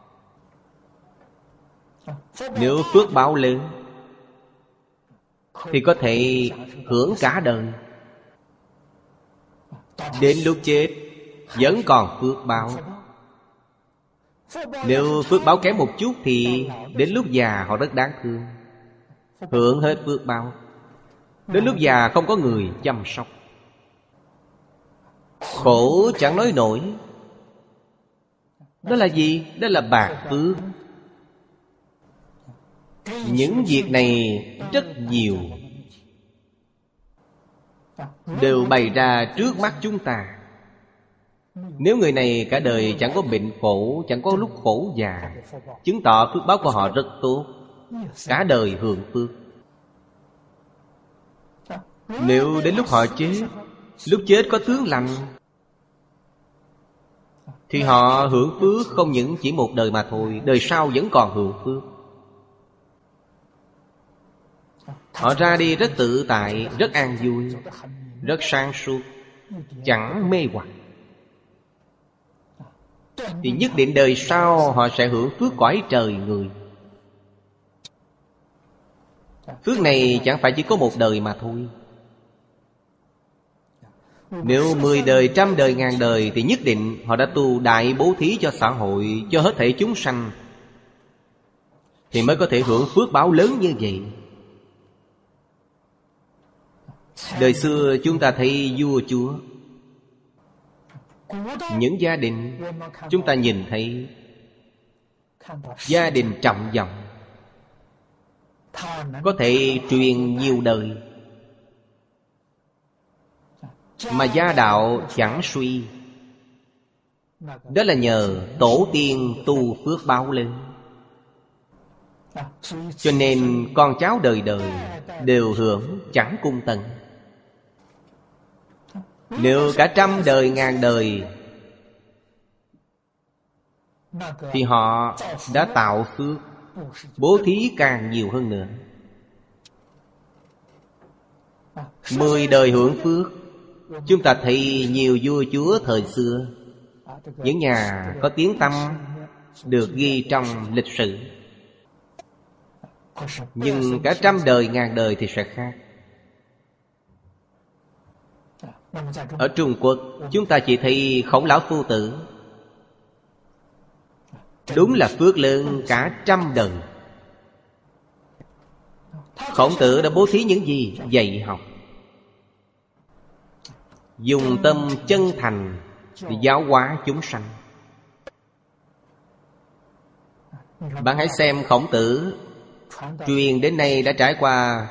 Nếu phước báo lớn thì có thể hưởng cả đời, đến lúc chết vẫn còn phước báo. Nếu phước báo kém một chút thì đến lúc già họ rất đáng thương, hưởng hết phước báo. Đến lúc già không có người chăm sóc, khổ chẳng nói nổi. Đó là gì? Đó là bạc phước. Những việc này rất nhiều, đều bày ra trước mắt chúng ta. Nếu người này cả đời chẳng có bệnh khổ, chẳng có lúc khổ già, chứng tỏ phước báo của họ rất tốt, cả đời hưởng phước. Nếu đến lúc họ chết, lúc chết có tướng lành, thì họ hưởng phước không những chỉ một đời mà thôi, đời sau vẫn còn hưởng phước. Họ ra đi rất tự tại, rất an vui, rất sáng suốt, chẳng mê hoặc. Thì nhất định đời sau họ sẽ hưởng phước cõi trời người. Phước này chẳng phải chỉ có một đời mà thôi. Nếu 10 đời, 100 đời, 1000 đời thì nhất định họ đã tu đại bố thí cho xã hội, cho hết thảy chúng sanh, thì mới có thể hưởng phước báo lớn như vậy. Đời xưa chúng ta thấy vua chúa, những gia đình chúng ta nhìn thấy gia đình trọng vọng, có thể truyền nhiều đời, mà gia đạo chẳng suy. Đó là nhờ tổ tiên tu phước báo lớn. Cho nên con cháu đời đời đều hưởng chẳng cung tận. Nếu cả 100 đời, 1000 đời thì họ đã tạo phước, bố thí càng nhiều hơn nữa. 10 đời hưởng phước. Chúng ta thấy nhiều vua chúa thời xưa, những nhà có tiếng tăm được ghi trong lịch sử. Nhưng cả 100 đời, 1000 đời thì sẽ khác. Ở Trung Quốc chúng ta chỉ thấy Khổng Lão Phu Tử, đúng là phước lớn cả 100 đời. Khổng Tử đã bố thí những gì? Dạy học, dùng tâm chân thành để giáo hóa chúng sanh. Bạn hãy xem Khổng Tử truyền đến nay đã trải qua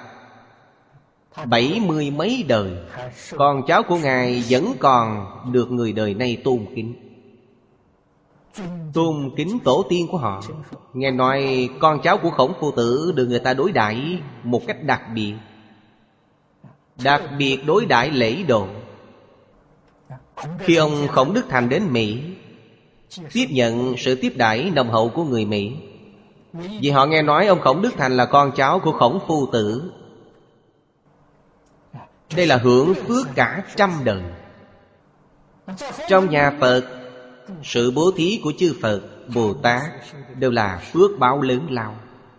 70 mấy đời, con cháu của Ngài vẫn còn được người đời nay tôn kính. Tôn kính tổ tiên của họ. Nghe nói con cháu của Khổng Phu Tử được người ta đối đãi một cách đặc biệt, đặc biệt đối đãi lễ độ. Khi ông Khổng Đức Thành đến Mỹ, tiếp nhận sự tiếp đãi nồng hậu của người Mỹ, vì họ nghe nói ông Khổng Đức Thành là con cháu của Khổng Phu Tử. Đây là hưởng phước cả 100 đời. Trong nhà Phật, sự bố thí của chư Phật, Bồ Tát đều là phước báo lớn lao,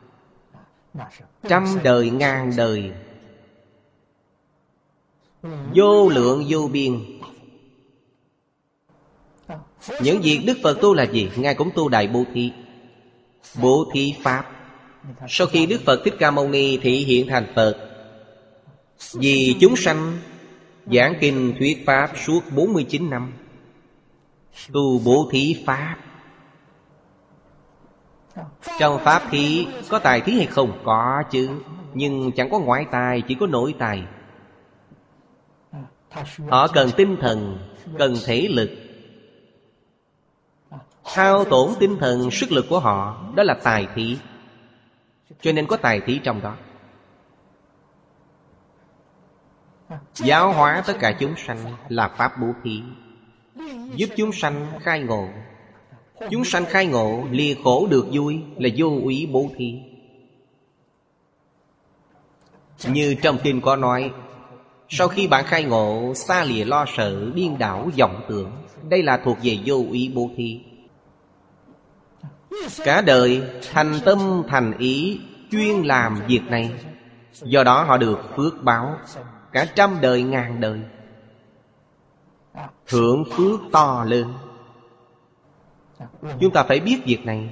100 đời, 1000 đời, vô lượng vô biên. Những việc Đức Phật tu là gì? Ngài cũng tu đại bố thí, bố thí Pháp. Sau khi Đức Phật Thích Ca Mâu Ni thị hiện thành Phật, vì chúng sanh giảng kinh thuyết Pháp suốt 49 năm, tu bố thí Pháp. Trong Pháp thí có tài thí hay không? Có chứ, nhưng chẳng có ngoại tài, chỉ có nội tài. Họ cần tinh thần, cần thể lực, hao tổn tinh thần, sức lực của họ, đó là tài thí. Cho nên có tài thí trong đó. Giáo hóa tất cả chúng sanh là Pháp bố thí, giúp chúng sanh khai ngộ. Chúng sanh khai ngộ, lìa khổ được vui là vô úy bố thí. Như trong kinh có nói, sau khi bạn khai ngộ, xa lìa lo sợ, điên đảo vọng tưởng, đây là thuộc về vô úy bố thí. Cả đời thành tâm thành ý chuyên làm việc này, do đó họ được phước báo cả 100 đời, 1000 đời, hưởng phước to lớn. Chúng ta phải biết việc này.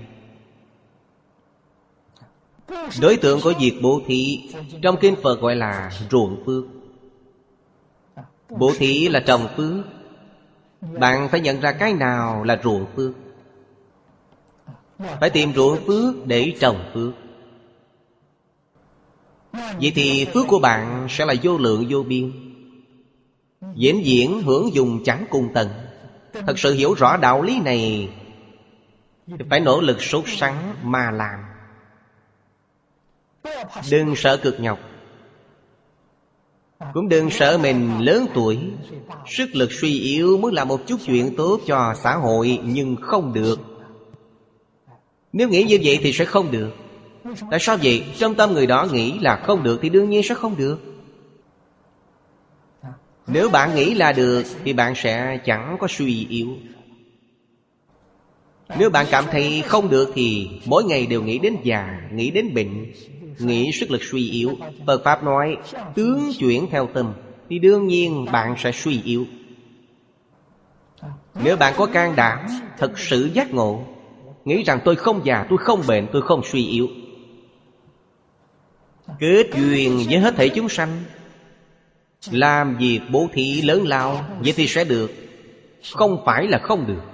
Đối tượng của việc bố thí trong kinh Phật gọi là ruộng phước. Bố thí là trồng phước. Bạn phải nhận ra cái nào là ruộng phước. Phải tìm ruộng phước để trồng phước. Vậy thì phước của bạn sẽ là vô lượng vô biên, vĩnh viễn hưởng dùng chẳng cùng tận. Thật sự hiểu rõ đạo lý này thì phải nỗ lực sốt sắng mà làm. Đừng sợ cực nhọc, cũng đừng sợ mình lớn tuổi, sức lực suy yếu, muốn làm một chút chuyện tốt cho xã hội nhưng không được. Nếu nghĩ như vậy thì sẽ không được. Tại sao vậy? Trong tâm người đó nghĩ là không được thì đương nhiên sẽ không được. Nếu bạn nghĩ là được thì bạn sẽ chẳng có suy yếu. Nếu bạn cảm thấy không được thì mỗi ngày đều nghĩ đến già, nghĩ đến bệnh, nghĩ sức lực suy yếu. Phật Pháp nói tướng chuyển theo tâm thì đương nhiên bạn sẽ suy yếu. Nếu bạn có can đảm, thật sự giác ngộ, nghĩ rằng tôi không già, tôi không bệnh, tôi không suy yếu, kết duyên với hết thảy chúng sanh, làm việc bố thí lớn lao, vậy thì sẽ được. Không phải là không được,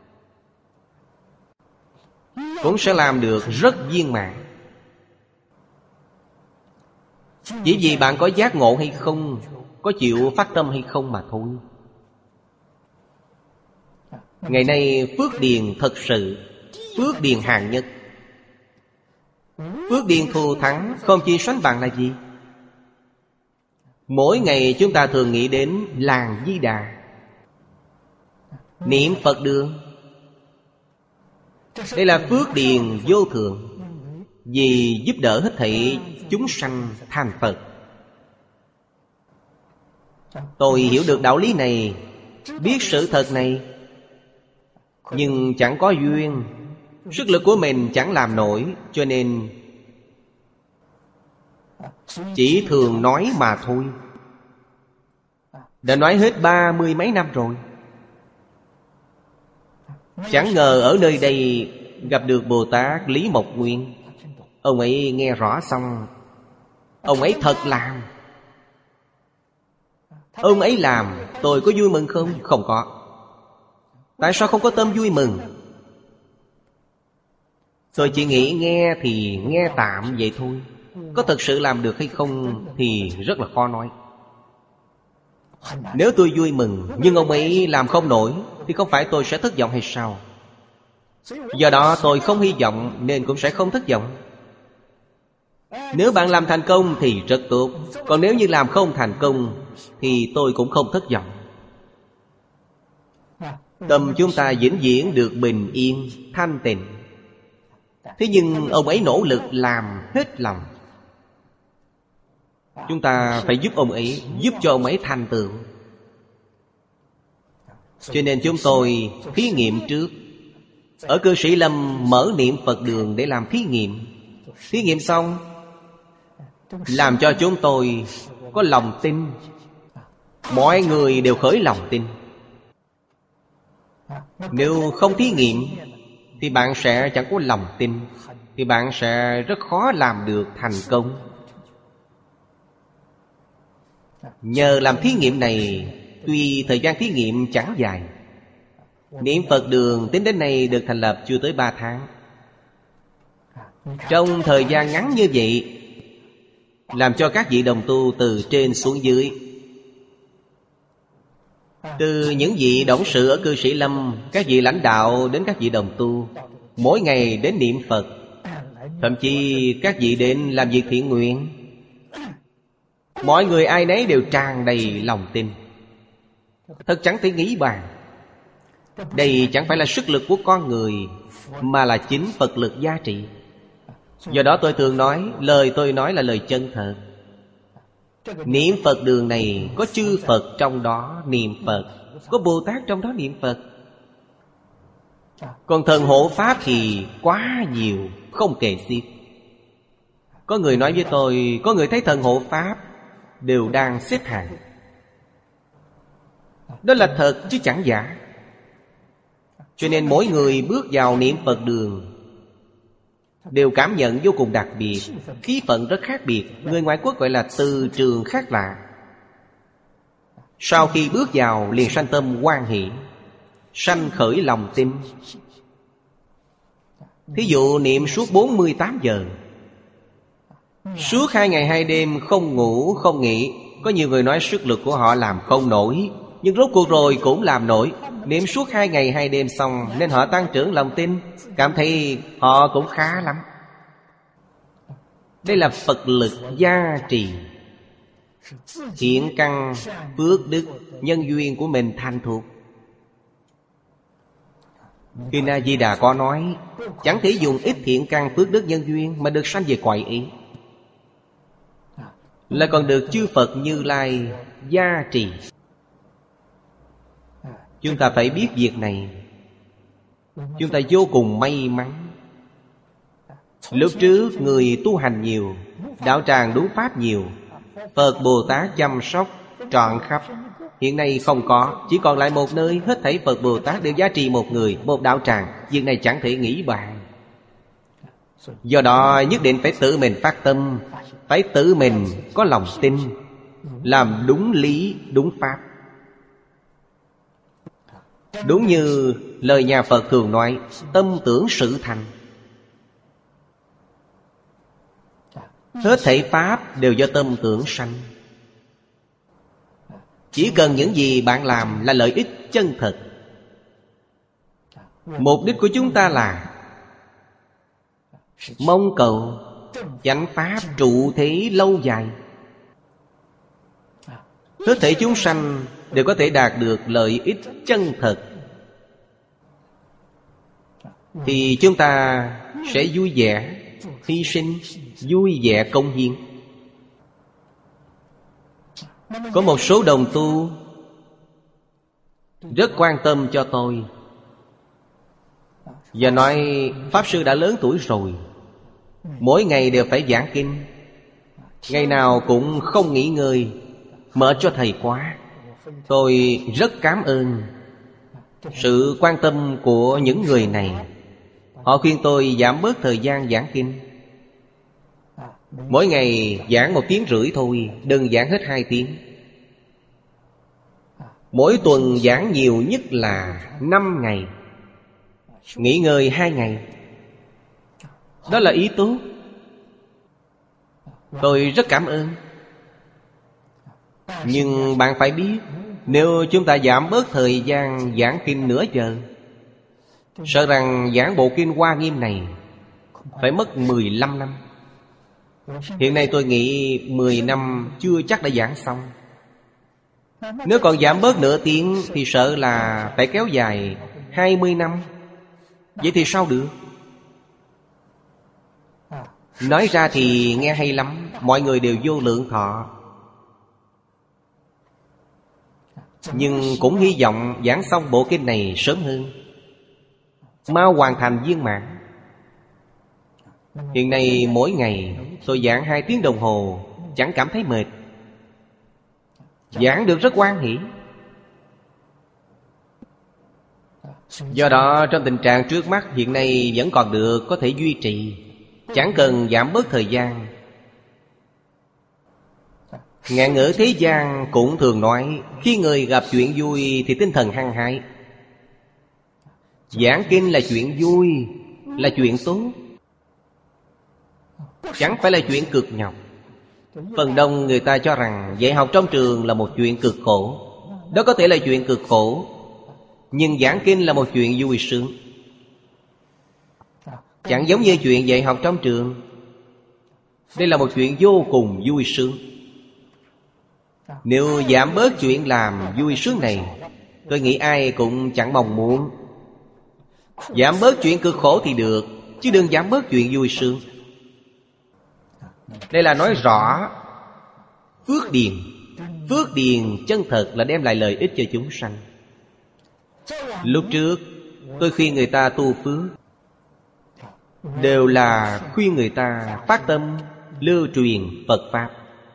cũng sẽ làm được rất viên mãn. Chỉ vì bạn có giác ngộ hay không, có chịu phát tâm hay không mà thôi. Ngày nay phước điền thật sự, phước điền hạng nhất, phước điền thù thắng, không chi sánh bằng là gì? Mỗi ngày chúng ta thường nghĩ đến làng Di Đà, niệm Phật đường. Đây là phước điền vô thượng, vì giúp đỡ hết thảy chúng sanh thành Phật. Tôi hiểu được đạo lý này, biết sự thật này, nhưng chẳng có duyên, sức lực của mình chẳng làm nổi, cho nên chỉ thường nói mà thôi. Đã nói hết 30 mấy năm rồi. Chẳng ngờ ở nơi đây gặp được Bồ Tát Lý Mộc Nguyên. Ông ấy nghe rõ xong, ông ấy thật làm. Ông ấy làm, tôi có vui mừng không? Không có. Tại sao không có tâm vui mừng? Tôi chỉ nghĩ nghe thì nghe tạm vậy thôi. Có thật sự làm được hay không thì rất là khó nói. Nếu tôi vui mừng nhưng ông ấy làm không nổi thì không phải tôi sẽ thất vọng hay sao? Do đó tôi không hy vọng nên cũng sẽ không thất vọng. Nếu bạn làm thành công thì rất tốt, còn nếu như làm không thành công thì tôi cũng không thất vọng. Tâm chúng ta vĩnh viễn được bình yên, thanh tịnh. Thế nhưng ông ấy nỗ lực làm hết lòng. Chúng ta phải giúp ông ấy, giúp cho ông ấy thành tựu. Cho nên chúng tôi thí nghiệm trước. Ở Cư Sĩ Lâm mở niệm Phật đường để làm thí nghiệm. Thí nghiệm xong, làm cho chúng tôi có lòng tin. Mọi người đều khởi lòng tin. Nếu không thí nghiệm thì bạn sẽ chẳng có lòng tin, thì bạn sẽ rất khó làm được thành công. Nhờ làm thí nghiệm này, tuy thời gian thí nghiệm chẳng dài, niệm Phật đường tính đến nay được thành lập chưa tới 3 tháng. Trong thời gian ngắn như vậy, làm cho các vị đồng tu từ trên xuống dưới, từ những vị董sự ở Cư Sĩ Lâm, các vị lãnh đạo đến các vị đồng tu, mỗi ngày đến niệm Phật. Thậm chí các vị đến làm việc thiện nguyện. Mọi người ai nấy đều tràn đầy lòng tin. Thật chẳng thể nghĩ bàn. Đây chẳng phải là sức lực của con người, mà là chính Phật lực gia trị. Do đó tôi thường nói, lời tôi nói là lời chân thật. Niệm Phật đường này có chư Phật trong đó niệm Phật, có Bồ Tát trong đó niệm Phật. Còn thần hộ Pháp thì quá nhiều, không kể xiết. Có người nói với tôi, có người thấy thần hộ Pháp đều đang xếp hàng. Đó là thật chứ chẳng giả. Cho nên mỗi người bước vào niệm Phật đường đều cảm nhận vô cùng đặc biệt, khí phận rất khác biệt. Người ngoại quốc gọi là từ trường khác lạ. Sau khi bước vào liền sanh tâm hoan hỷ, sanh khởi lòng tin. Thí dụ niệm suốt 48 giờ, suốt 2 ngày 2 đêm không ngủ không nghỉ. Có nhiều người nói sức lực của họ làm không nổi, nhưng rốt cuộc rồi cũng làm nổi. Niệm suốt 2 ngày 2 đêm xong nên họ tăng trưởng lòng tin, cảm thấy họ cũng khá lắm. Đây là Phật lực gia trì, thiện căn, phước đức, nhân duyên của mình thành thục. Kinh A Di Đà có nói, chẳng thể dùng ít thiện căn phước đức nhân duyên mà được sanh về cõi ý, lại còn được chư Phật Như Lai gia trì. Chúng ta phải biết việc này. Chúng ta vô cùng may mắn. Lúc trước người tu hành nhiều, đạo tràng đúng pháp nhiều, Phật Bồ Tát chăm sóc trọn khắp. Hiện nay không có, chỉ còn lại một nơi. Hết thảy Phật Bồ Tát đều giá trị một người, một đạo tràng. Việc này chẳng thể nghĩ bàn. Do đó nhất định phải tự mình phát tâm, phải tự mình có lòng tin, làm đúng lý, đúng pháp. Đúng như lời nhà Phật thường nói, tâm tưởng sự thành. Hết thảy pháp đều do tâm tưởng sanh. Chỉ cần những gì bạn làm là lợi ích chân thật. Mục đích của chúng ta là mong cầu chánh pháp trụ thế lâu dài. Hết thảy chúng sanh đều có thể đạt được lợi ích chân thật, thì chúng ta sẽ vui vẻ hy sinh, vui vẻ cống hiến. Có một số đồng tu rất quan tâm cho tôi, và nói Pháp Sư đã lớn tuổi rồi, mỗi ngày đều phải giảng kinh, ngày nào cũng không nghỉ ngơi, mệt cho thầy quá. Tôi rất cảm ơn sự quan tâm của những người này. Họ khuyên tôi giảm bớt thời gian giảng kinh, mỗi ngày giảng 1 tiếng rưỡi thôi, đừng giảng hết 2 tiếng. Mỗi tuần giảng nhiều nhất là 5 ngày, nghỉ ngơi 2 ngày. Đó là ý tốt. Tôi rất cảm ơn. Nhưng bạn phải biết, nếu chúng ta giảm bớt thời gian giảng kinh nửa giờ, sợ rằng giảng bộ kinh Hoa Nghiêm này phải mất 15 năm. Hiện nay tôi nghĩ 10 năm chưa chắc đã giảng xong. Nếu còn giảm bớt nửa tiếng thì sợ là phải kéo dài 20 năm. Vậy thì sao được? Nói ra thì nghe hay lắm, mọi người đều vô lượng thọ. Nhưng cũng hy vọng giảng xong bộ kinh này sớm hơn, mau hoàn thành viên mãn. Hiện nay mỗi ngày tôi giảng 2 tiếng đồng hồ, chẳng cảm thấy mệt. Giảng được rất hoan hỷ. Do đó trong tình trạng trước mắt hiện nay vẫn còn được, có thể duy trì, chẳng cần giảm bớt thời gian. Ngạn ngữ thế gian cũng thường nói, khi người gặp chuyện vui thì tinh thần hăng hái. Giảng kinh là chuyện vui, là chuyện tốt, chẳng phải là chuyện cực nhọc. Phần đông người ta cho rằng dạy học trong trường là một chuyện cực khổ. Đó có thể là chuyện cực khổ, nhưng giảng kinh là một chuyện vui sướng. Chẳng giống như chuyện dạy học trong trường. Đây là một chuyện vô cùng vui sướng. Nếu giảm bớt chuyện làm vui sướng này, tôi nghĩ ai cũng chẳng mong muốn. Giảm bớt chuyện cực khổ thì được, chứ đừng giảm bớt chuyện vui sướng. Đây là nói rõ phước điền. Phước điền chân thật là đem lại lợi ích cho chúng sanh. Lúc trước tôi khuyên người ta tu phước, đều là khuyên người ta phát tâm lưu truyền Phật Pháp.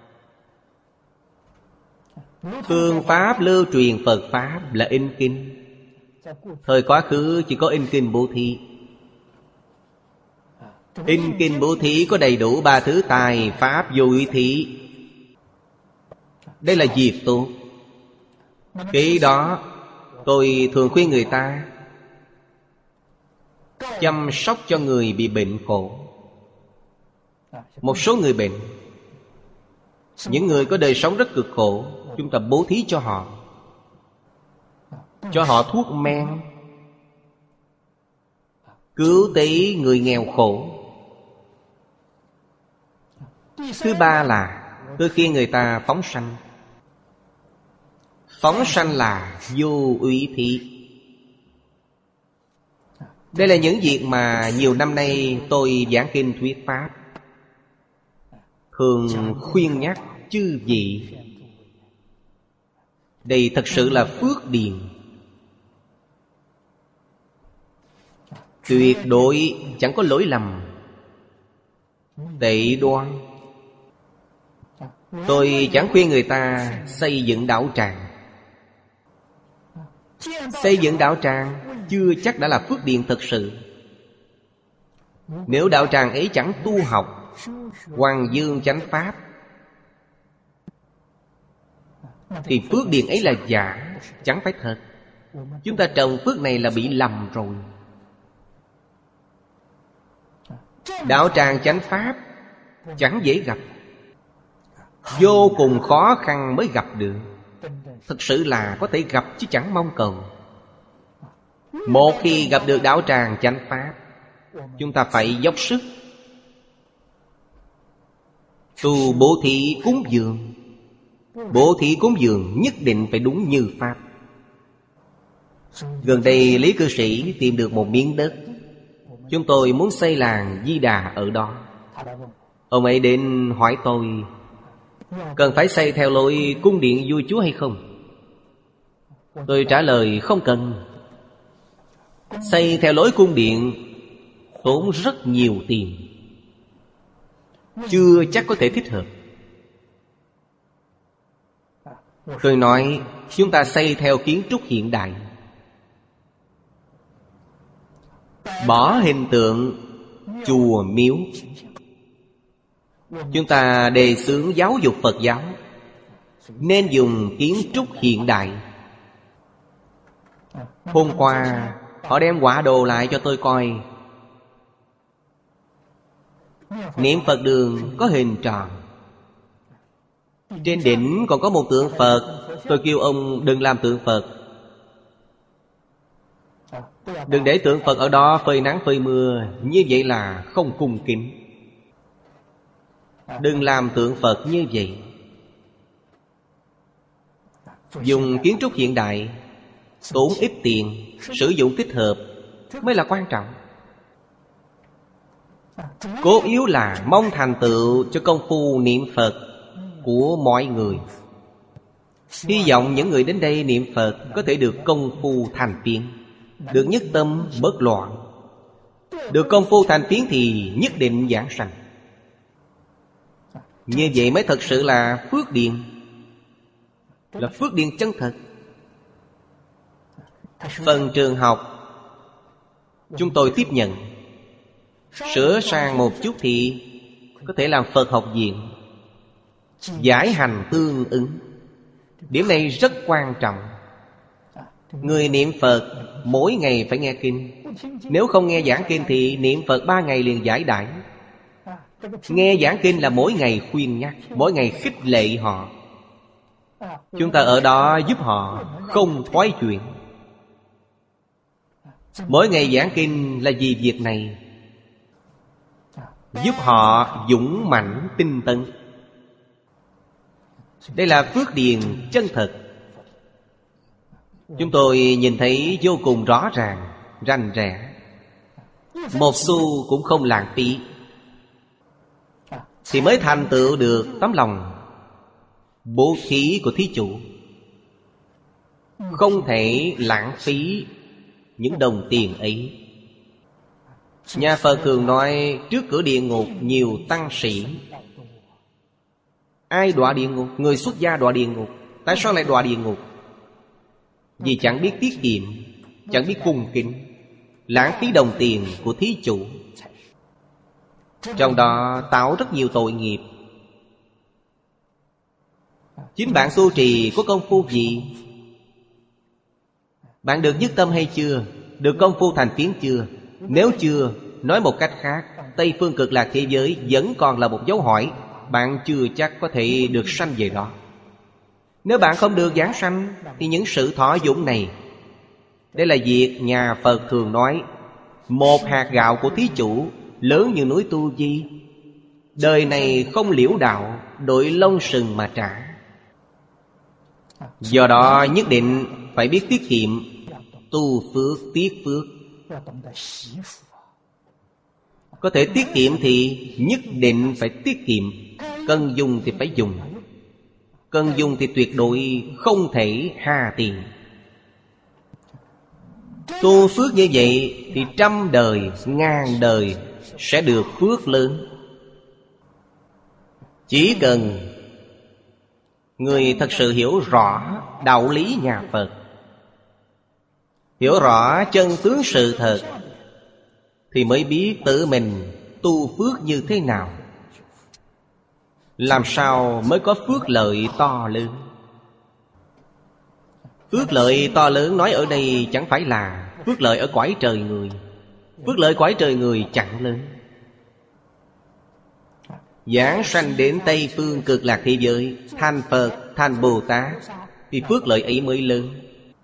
Phương pháp lưu truyền Phật Pháp là in kinh. Thời quá khứ chỉ có in kinh bố thí. In kinh bố thí có đầy đủ 3 thứ tài, pháp, vô ý thí. Đây là việc tốt. Cái đó tôi thường khuyên người ta chăm sóc cho người bị bệnh khổ. Một số người bệnh, những người có đời sống rất cực khổ, chúng ta bố thí cho họ. Cho họ thuốc men, cứu tế người nghèo khổ. Thứ ba là tôi khuyên người ta phóng sanh. Phóng sanh là vô úy thí. Đây là những việc mà nhiều năm nay tôi giảng kinh thuyết pháp thường khuyên nhắc chư vị. Đây thật sự là phước điền, tuyệt đối chẳng có lỗi lầm, tệ đoan. Tôi chẳng khuyên người ta xây dựng đạo tràng. Xây dựng đạo tràng chưa chắc đã là phước điền thật sự. Nếu đạo tràng ấy chẳng tu học Hoàng Dương chánh pháp thì phước điền ấy là giả, chẳng phải thật. Chúng ta trồng phước này là bị lầm rồi. Đạo tràng chánh pháp chẳng dễ gặp, vô cùng khó khăn mới gặp được. Thực sự là có thể gặp chứ chẳng mong cầu. Một khi gặp được đạo tràng chánh pháp, chúng ta phải dốc sức tu bố thí cúng dường. Bố thí cúng dường nhất định phải đúng như pháp. Gần đây Lý cư sĩ tìm được một miếng đất. Chúng tôi muốn xây làng Di Đà ở đó. Ông ấy đến hỏi tôi cần phải xây theo lối cung điện vua chúa hay không. Tôi trả lời không cần. Xây theo lối cung điện tốn rất nhiều tiền, chưa chắc có thể thích hợp. Tôi nói chúng ta xây theo kiến trúc hiện đại, bỏ hình tượng chùa miếu. Chúng ta đề xướng giáo dục Phật giáo nên dùng kiến trúc hiện đại. Hôm qua họ đem họa đồ lại cho tôi coi. Niệm Phật đường có hình tròn, trên đỉnh còn có một tượng Phật. Tôi kêu ông đừng làm tượng Phật, đừng để tượng Phật ở đó phơi nắng phơi mưa, như vậy là không cung kính. Đừng làm tượng Phật như vậy. Dùng kiến trúc hiện đại, tốn ít tiền, sử dụng thích hợp mới là quan trọng. Cốt yếu là mong thành tựu cho công phu niệm Phật của mọi người. Hy vọng những người đến đây niệm Phật có thể được công phu thành tiến, được nhất tâm bất loạn. Được công phu thành tiến thì nhất định giảng sanh. Như vậy mới thật sự là phước điền, là phước điền chân thật. Phần trường học chúng tôi tiếp nhận, sửa sang một chút thì có thể làm Phật học viện, giải hành tương ứng. Điểm này rất quan trọng. Người niệm Phật mỗi ngày phải nghe kinh. Nếu không nghe giảng kinh thì niệm Phật 3 ngày liền giải đãi. Nghe giảng kinh là mỗi ngày khuyên nhắc, mỗi ngày khích lệ họ. Chúng ta ở đó giúp họ không thoái chuyện. Mỗi ngày giảng kinh là vì việc này, giúp họ dũng mãnh tinh tấn. Đây là phước điền chân thật. Chúng tôi nhìn thấy vô cùng rõ ràng, rành rẽ. Một xu cũng không lãng phí, thì mới thành tựu được tấm lòng bố thí của thí chủ. Không thể lãng phí những đồng tiền ấy. Nhà Phật thường nói trước cửa địa ngục nhiều tăng sĩ. Ai đọa địa ngục? Người xuất gia đọa địa ngục. Tại sao lại đọa địa ngục? Vì chẳng biết tiết kiệm, chẳng biết cung kính, lãng phí đồng tiền của thí chủ. Trong đó tạo rất nhiều tội nghiệp. Chính bạn tu trì có công phu gì? Bạn được nhất tâm hay chưa? Được công phu thành tiến chưa? Nếu chưa, nói một cách khác, Tây phương cực lạc thế giới vẫn còn là một dấu hỏi. Bạn chưa chắc có thể được sanh về đó. Nếu bạn không được giảng sanh thì những sự thọ dụng này, đây là việc nhà Phật thường nói, một hạt gạo của thí chủ lớn như núi Tu Di. Đời này không liễu đạo, đội lông sừng mà trả. Do đó nhất định phải biết tiết kiệm, tu phước tiết phước. Có thể tiết kiệm thì nhất định phải tiết kiệm. Cần dùng thì phải dùng. Cần dùng thì tuyệt đối không thể hà tiền. Tu phước như vậy thì 100 đời, 1000 đời sẽ được phước lớn. Chỉ cần người thật sự hiểu rõ đạo lý nhà Phật, hiểu rõ chân tướng sự thật, thì mới biết tự mình tu phước như thế nào, làm sao mới có phước lợi to lớn. Phước lợi to lớn nói ở đây chẳng phải là phước lợi ở cõi trời người. Phước lợi cõi trời người chẳng lớn. Giảng sanh đến Tây Phương Cực Lạc thế giới, thành Phật, thành Bồ Tát, thì phước lợi ấy mới lớn.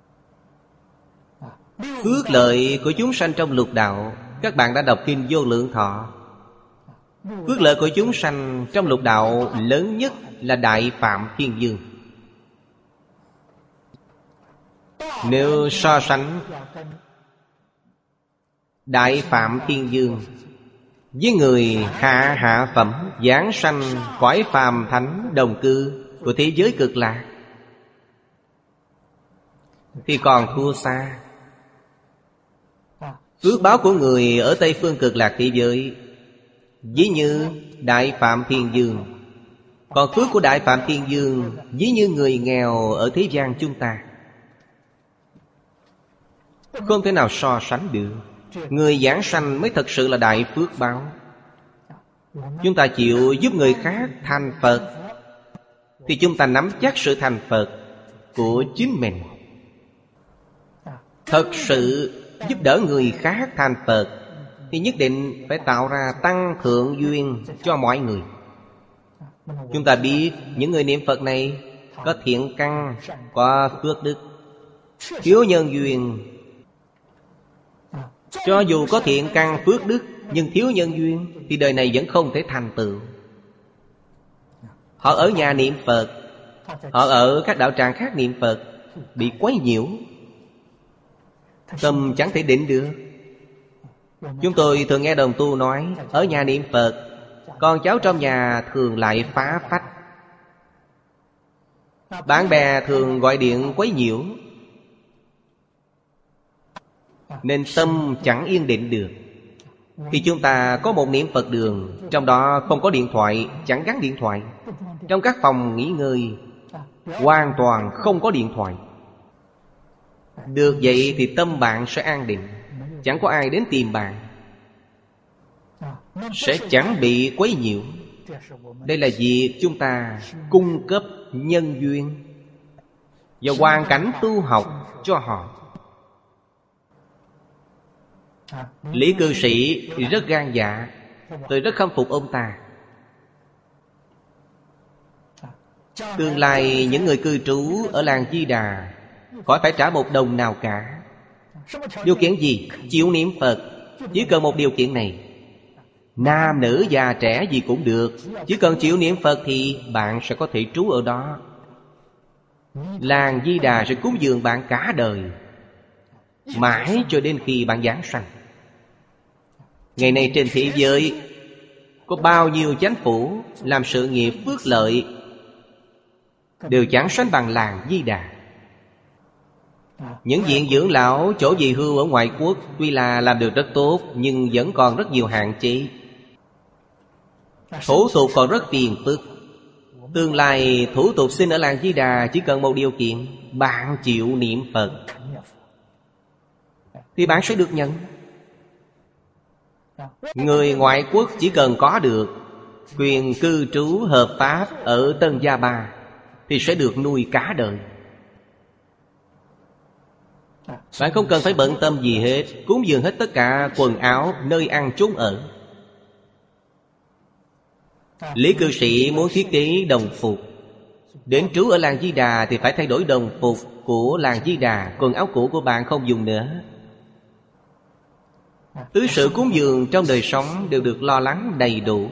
Phước lợi của chúng sanh trong lục đạo, các bạn đã đọc kinh Vô Lượng Thọ. Phước lợi của chúng sanh trong lục đạo lớn nhất là Đại Phạm Thiên Dương. Nếu so sánh Đại Phạm Thiên Dương với người hạ phẩm giảng sanh cõi phàm thánh đồng cư của thế giới Cực Lạc thì còn thua xa. Phước báo của người ở Tây Phương Cực Lạc thế giới ví như Đại Phạm Thiên Dương, còn phước của Đại Phạm Thiên Dương ví như người nghèo ở thế gian chúng ta. Không thể nào so sánh được. Người giảng sanh mới thật sự là đại phước báo. Chúng ta chịu giúp người khác thành Phật thì chúng ta nắm chắc sự thành Phật của chính mình. Thật sự giúp đỡ người khác thành Phật thì nhất định phải tạo ra tăng thượng duyên cho mọi người. Chúng ta biết những người niệm Phật này có thiện căn, có phước đức. Thiếu nhân duyên, cho dù có thiện căn phước đức nhưng thiếu nhân duyên thì đời này vẫn không thể thành tựu. Họ ở nhà niệm Phật, họ ở các đạo tràng khác niệm Phật, bị quấy nhiễu, tâm chẳng thể định được. Chúng tôi thường nghe đồng tu nói, ở nhà niệm Phật, con cháu trong nhà thường lại phá phách. Bạn bè thường gọi điện quấy nhiễu, nên tâm chẳng yên định được. Khi chúng ta có một niệm Phật đường, trong đó không có điện thoại, chẳng gắn điện thoại, trong các phòng nghỉ ngơi hoàn toàn không có điện thoại, được vậy thì tâm bạn sẽ an định. Chẳng có ai đến tìm bạn, sẽ chẳng bị quấy nhiễu. Đây là việc chúng ta cung cấp nhân duyên và hoàn cảnh tu học cho họ. Lý cư sĩ rất gan dạ, tôi rất khâm phục ông ta. Tương lai những người cư trú ở làng Di Đà khỏi phải trả một đồng nào cả. Điều kiện gì? Chịu niệm Phật. Chỉ cần một điều kiện này, nam nữ già trẻ gì cũng được, chỉ cần chịu niệm Phật thì bạn sẽ có thể trú ở đó. Làng Di Đà sẽ cúng dường bạn cả đời, mãi cho đến khi bạn giáng sanh. Ngày nay trên thế giới có bao nhiêu chánh phủ làm sự nghiệp phước lợi đều chẳng sánh bằng làng Di Đà. Những viện dưỡng lão chỗ về hưu ở ngoại quốc tuy là làm được rất tốt, nhưng vẫn còn rất nhiều hạn chế. Thủ tục còn rất phiền phức. Tương lai thủ tục xin ở làng Di Đà chỉ cần một điều kiện, bạn chịu niệm Phật thì bạn sẽ được nhận. Người ngoại quốc chỉ cần có được quyền cư trú hợp pháp ở Tân Gia Ba thì sẽ được nuôi cả đời. Bạn không cần phải bận tâm gì hết, cúng dường hết tất cả quần áo, nơi ăn chốn ở. Lý cư sĩ muốn thiết kế đồng phục, đến trú ở làng Di Đà thì phải thay đổi đồng phục của làng Di Đà, quần áo cũ của bạn không dùng nữa. Tứ sự cúng dường trong đời sống đều được lo lắng đầy đủ.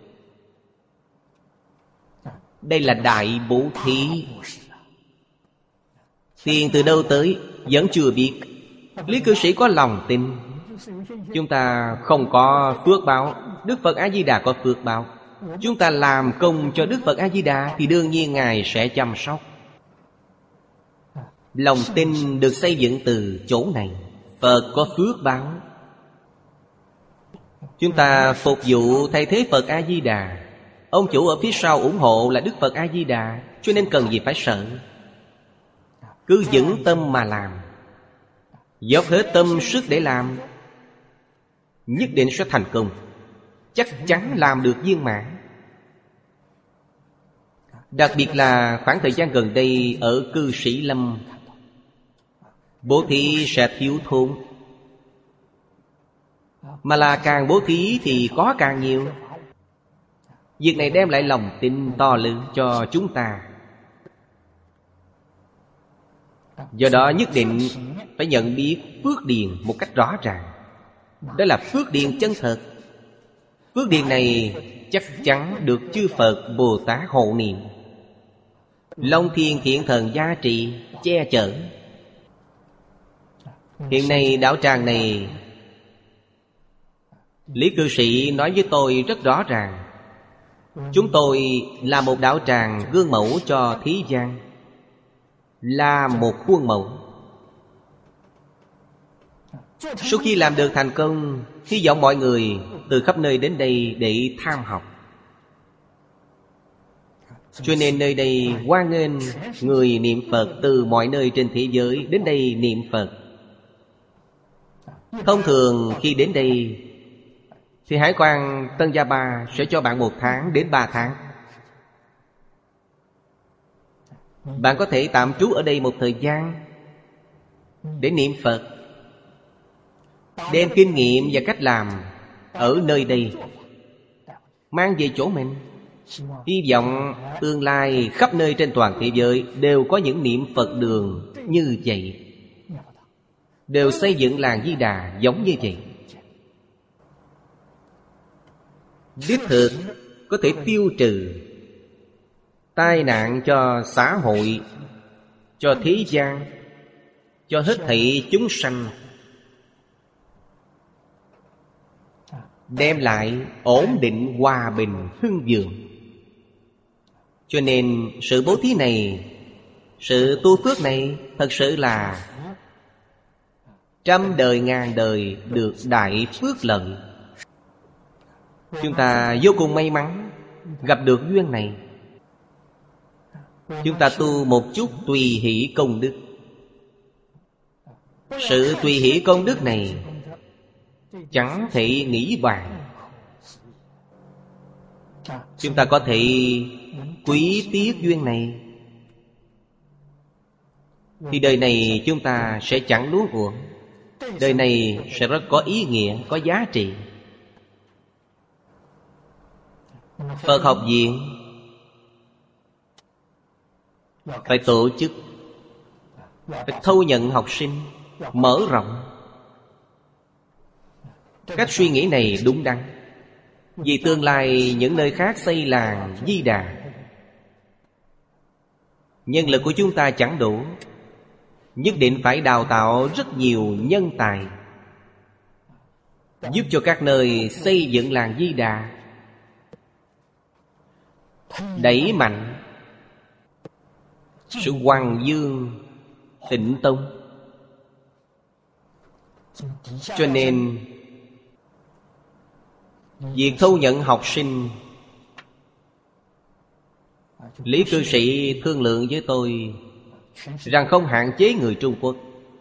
Đây là đại bố thí. Tiền từ đâu tới vẫn chưa biết. Lý cư sĩ có lòng tin, Chúng ta không có phước báo. Đức Phật A-di-đà có phước báo. Chúng ta làm công cho Đức Phật A-di-đà thì đương nhiên Ngài sẽ chăm sóc. Lòng tin được xây dựng từ chỗ này. Phật có phước báo. Chúng ta phục vụ thay thế Phật A-di-đà. Ông chủ ở phía sau ủng hộ là Đức Phật A-di-đà, cho nên cần gì phải sợ. Cứ vững tâm mà làm, dốc hết tâm sức để làm, nhất định sẽ thành công. Chắc chắn làm được viên mãn. Đặc biệt là khoảng thời gian gần đây ở cư sĩ Lâm, bố thí sẽ thiếu thốn. Mà là càng bố thí thì có càng nhiều. Việc này đem lại lòng tin to lớn cho chúng ta. Do đó nhất định phải nhận biết phước điền một cách rõ ràng. Đó là phước điền chân thật. Phước điền này chắc chắn được chư Phật Bồ Tát hộ niệm, Long Thiên Thiện Thần gia trì che chở. Hiện nay đạo tràng này, Lý cư sĩ nói với tôi rất rõ ràng, chúng tôi là một đạo tràng gương mẫu cho thế gian, là một khuôn mẫu. Sau khi làm được thành công, hy vọng mọi người từ khắp nơi đến đây để tham học. Cho nên nơi đây hoan nghênh người niệm Phật từ mọi nơi trên thế giới đến đây niệm Phật. Thông thường khi đến đây thì Hải quan Tân Gia Ba sẽ cho bạn 1 tháng đến 3 tháng. Bạn có thể tạm trú ở đây một thời gian để niệm Phật, đem kinh nghiệm và cách làm ở nơi đây mang về chỗ mình. Hy vọng tương lai khắp nơi trên toàn thế giới đều có những niệm Phật đường như vậy, đều xây dựng làng Di Đà giống như vậy. Đích thực có thể tiêu trừ tai nạn cho xã hội, cho thế gian, cho hết thảy chúng sanh, đem lại ổn định, hòa bình, hưng vượng. Cho nên sự bố thí này, sự tu phước này thật sự là trăm đời ngàn đời được đại phước lợi. Chúng ta vô cùng may mắn gặp được duyên này. Chúng ta tu một chút tùy hỷ công đức. Sự tùy hỷ công đức này chẳng thể nghĩ bàn. Chúng ta có thể quý tiếc duyên này thì đời này chúng ta sẽ chẳng luống cuồng. Đời này sẽ rất có ý nghĩa, có giá trị. Phật học viện phải tổ chức, phải thâu nhận học sinh, mở rộng. Cách suy nghĩ này đúng đắn. Vì tương lai những nơi khác xây làng Di Đà, nhân lực của chúng ta chẳng đủ, nhất định phải đào tạo rất nhiều nhân tài, giúp cho các nơi xây dựng làng Di Đà, đẩy mạnh sự hoằng dương Tịnh Tông. Cho nên việc thu nhận học sinh, Lý cư sĩ thương lượng với tôi rằng không hạn chế người Trung Quốc.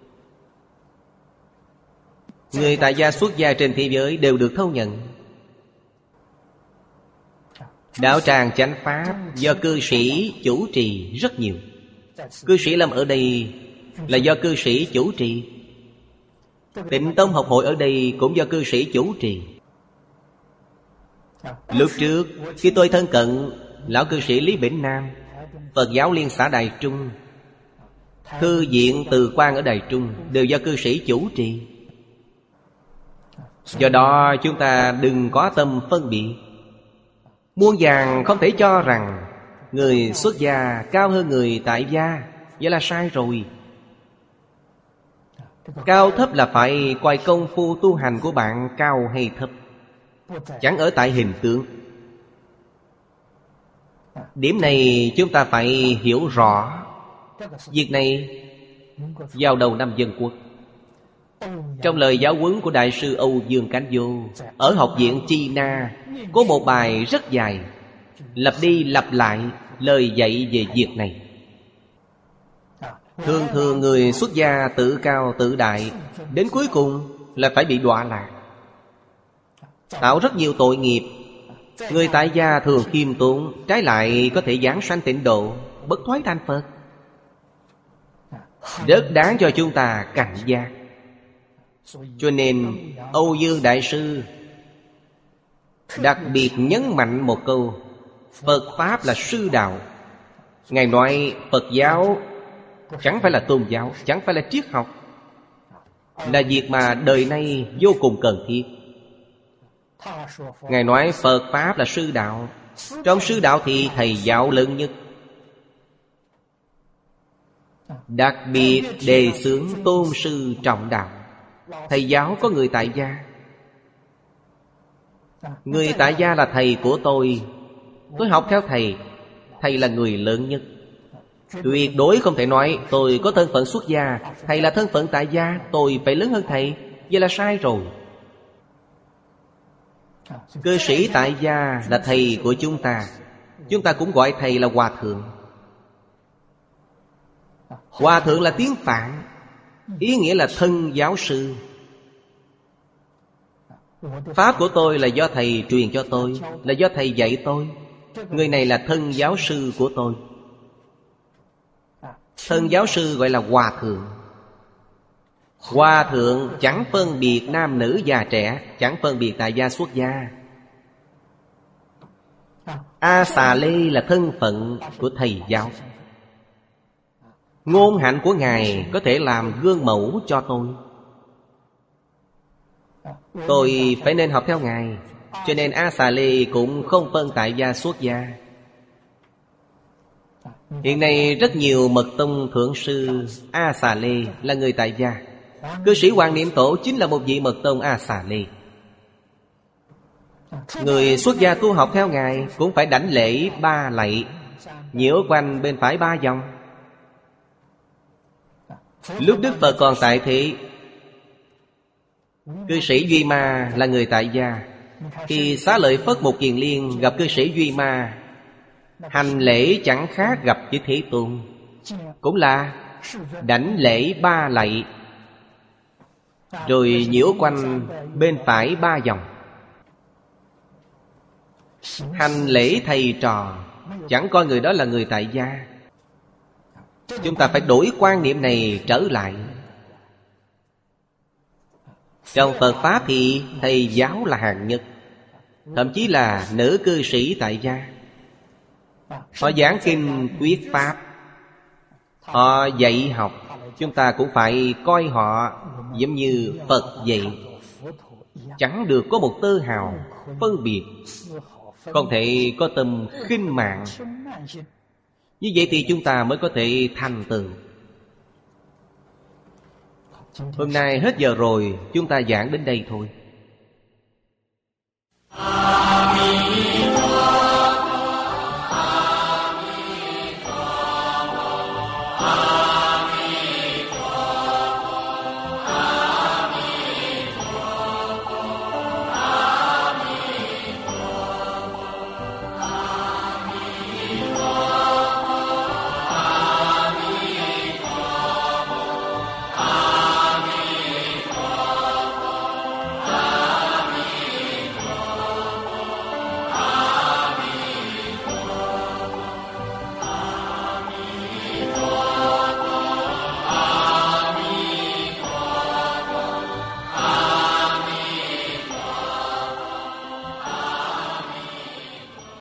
Người tại gia xuất gia trên thế giới đều được thâu nhận. Đạo tràng Chánh Pháp do cư sĩ chủ trì rất nhiều. Cư sĩ Lâm ở đây là do cư sĩ chủ trì. Tịnh Tông học hội ở đây cũng do cư sĩ chủ trì. Lúc trước khi tôi thân cận lão cư sĩ Lý Bỉnh Nam, Phật giáo Liên xã Đài Trung, thư viện Từ Quang ở Đài Trung đều do cư sĩ chủ trì. Do đó chúng ta đừng có tâm phân biệt. Muôn vàn không thể cho rằng người xuất gia cao hơn người tại gia, vậy là sai rồi. Cao thấp là phải coi công phu tu hành của bạn cao hay thấp, chẳng ở tại hình tướng. Điểm này chúng ta phải hiểu rõ. Việc này vào đầu năm Dân Quốc, trong lời giáo huấn của Đại sư Âu Dương Cánh Vô, ở học viện Chi Na có một bài rất dài, lặp đi lặp lại lời dạy về việc này. Thường thường người xuất gia tự cao tự đại, đến cuối cùng là phải bị đọa lạc, tạo rất nhiều tội nghiệp. Người tại gia thường khiêm tốn, trái lại có thể giảng sanh tịnh độ, bất thoái thành Phật. Rất đáng cho chúng ta cảnh giác. Cho nên Âu Dương Đại Sư đặc biệt nhấn mạnh một câu: Phật Pháp là sư đạo. Ngài nói Phật giáo chẳng phải là tôn giáo, chẳng phải là triết học, là việc mà đời nay vô cùng cần thiết. Ngài nói Phật Pháp là sư đạo. Trong sư đạo thì thầy giáo lớn nhất, đặc biệt đề xướng tôn sư trọng đạo. Thầy giáo có người tại gia. Người tại gia là thầy của tôi học theo thầy. Thầy là người lớn nhất. Tuyệt đối không thể nói tôi có thân phận xuất gia, thầy là thân phận tại gia, tôi phải lớn hơn thầy. Vậy là sai rồi. Cư sĩ tại gia là thầy của chúng ta cũng gọi thầy là hòa thượng. Hòa thượng là tiếng Phạn, ý nghĩa là thân giáo sư. Pháp của tôi là do thầy truyền cho tôi, là do thầy dạy tôi. Người này là thân giáo sư của tôi. Thân giáo sư gọi là hòa thượng. Hòa thượng chẳng phân biệt nam nữ già trẻ, chẳng phân biệt tại gia xuất gia. A Xà Lê là thân phận của thầy giáo. Ngôn hạnh của Ngài có thể làm gương mẫu cho tôi. Tôi phải nên học theo Ngài. Cho nên A Xà Lê cũng không phân tại gia xuất gia. Hiện nay rất nhiều mật tông thượng sư A Xà Lê là người tại gia. Cư sĩ Hoàng Niệm Tổ chính là một vị mật tông A Xà Lê. Người xuất gia tu học theo Ngài cũng phải đảnh lễ 3 lạy, nhiễu quanh bên phải 3 vòng. Lúc Đức Phật còn tại thế, cư sĩ Duy Ma là người tại gia. Khi Xá Lợi Phất Một Kiền Liên gặp cư sĩ Duy Ma, hành lễ chẳng khác gặp với Thế Tôn, cũng là đảnh lễ 3 lạy, rồi nhiễu quanh bên phải 3 vòng. Hành lễ thầy trò, chẳng coi người đó là người tại gia. Chúng ta phải đổi quan niệm này trở lại. Trong Phật Pháp thì thầy giáo là hạng nhất, thậm chí là nữ cư sĩ tại gia. Họ giảng kinh thuyết Pháp, họ dạy học, chúng ta cũng phải coi họ giống như Phật vậy, chẳng được có một tơ hào phân biệt, không thể có tâm khinh mạng. Như vậy thì chúng ta mới có thể thành tựu. Hôm nay hết giờ rồi, chúng ta giảng đến đây thôi.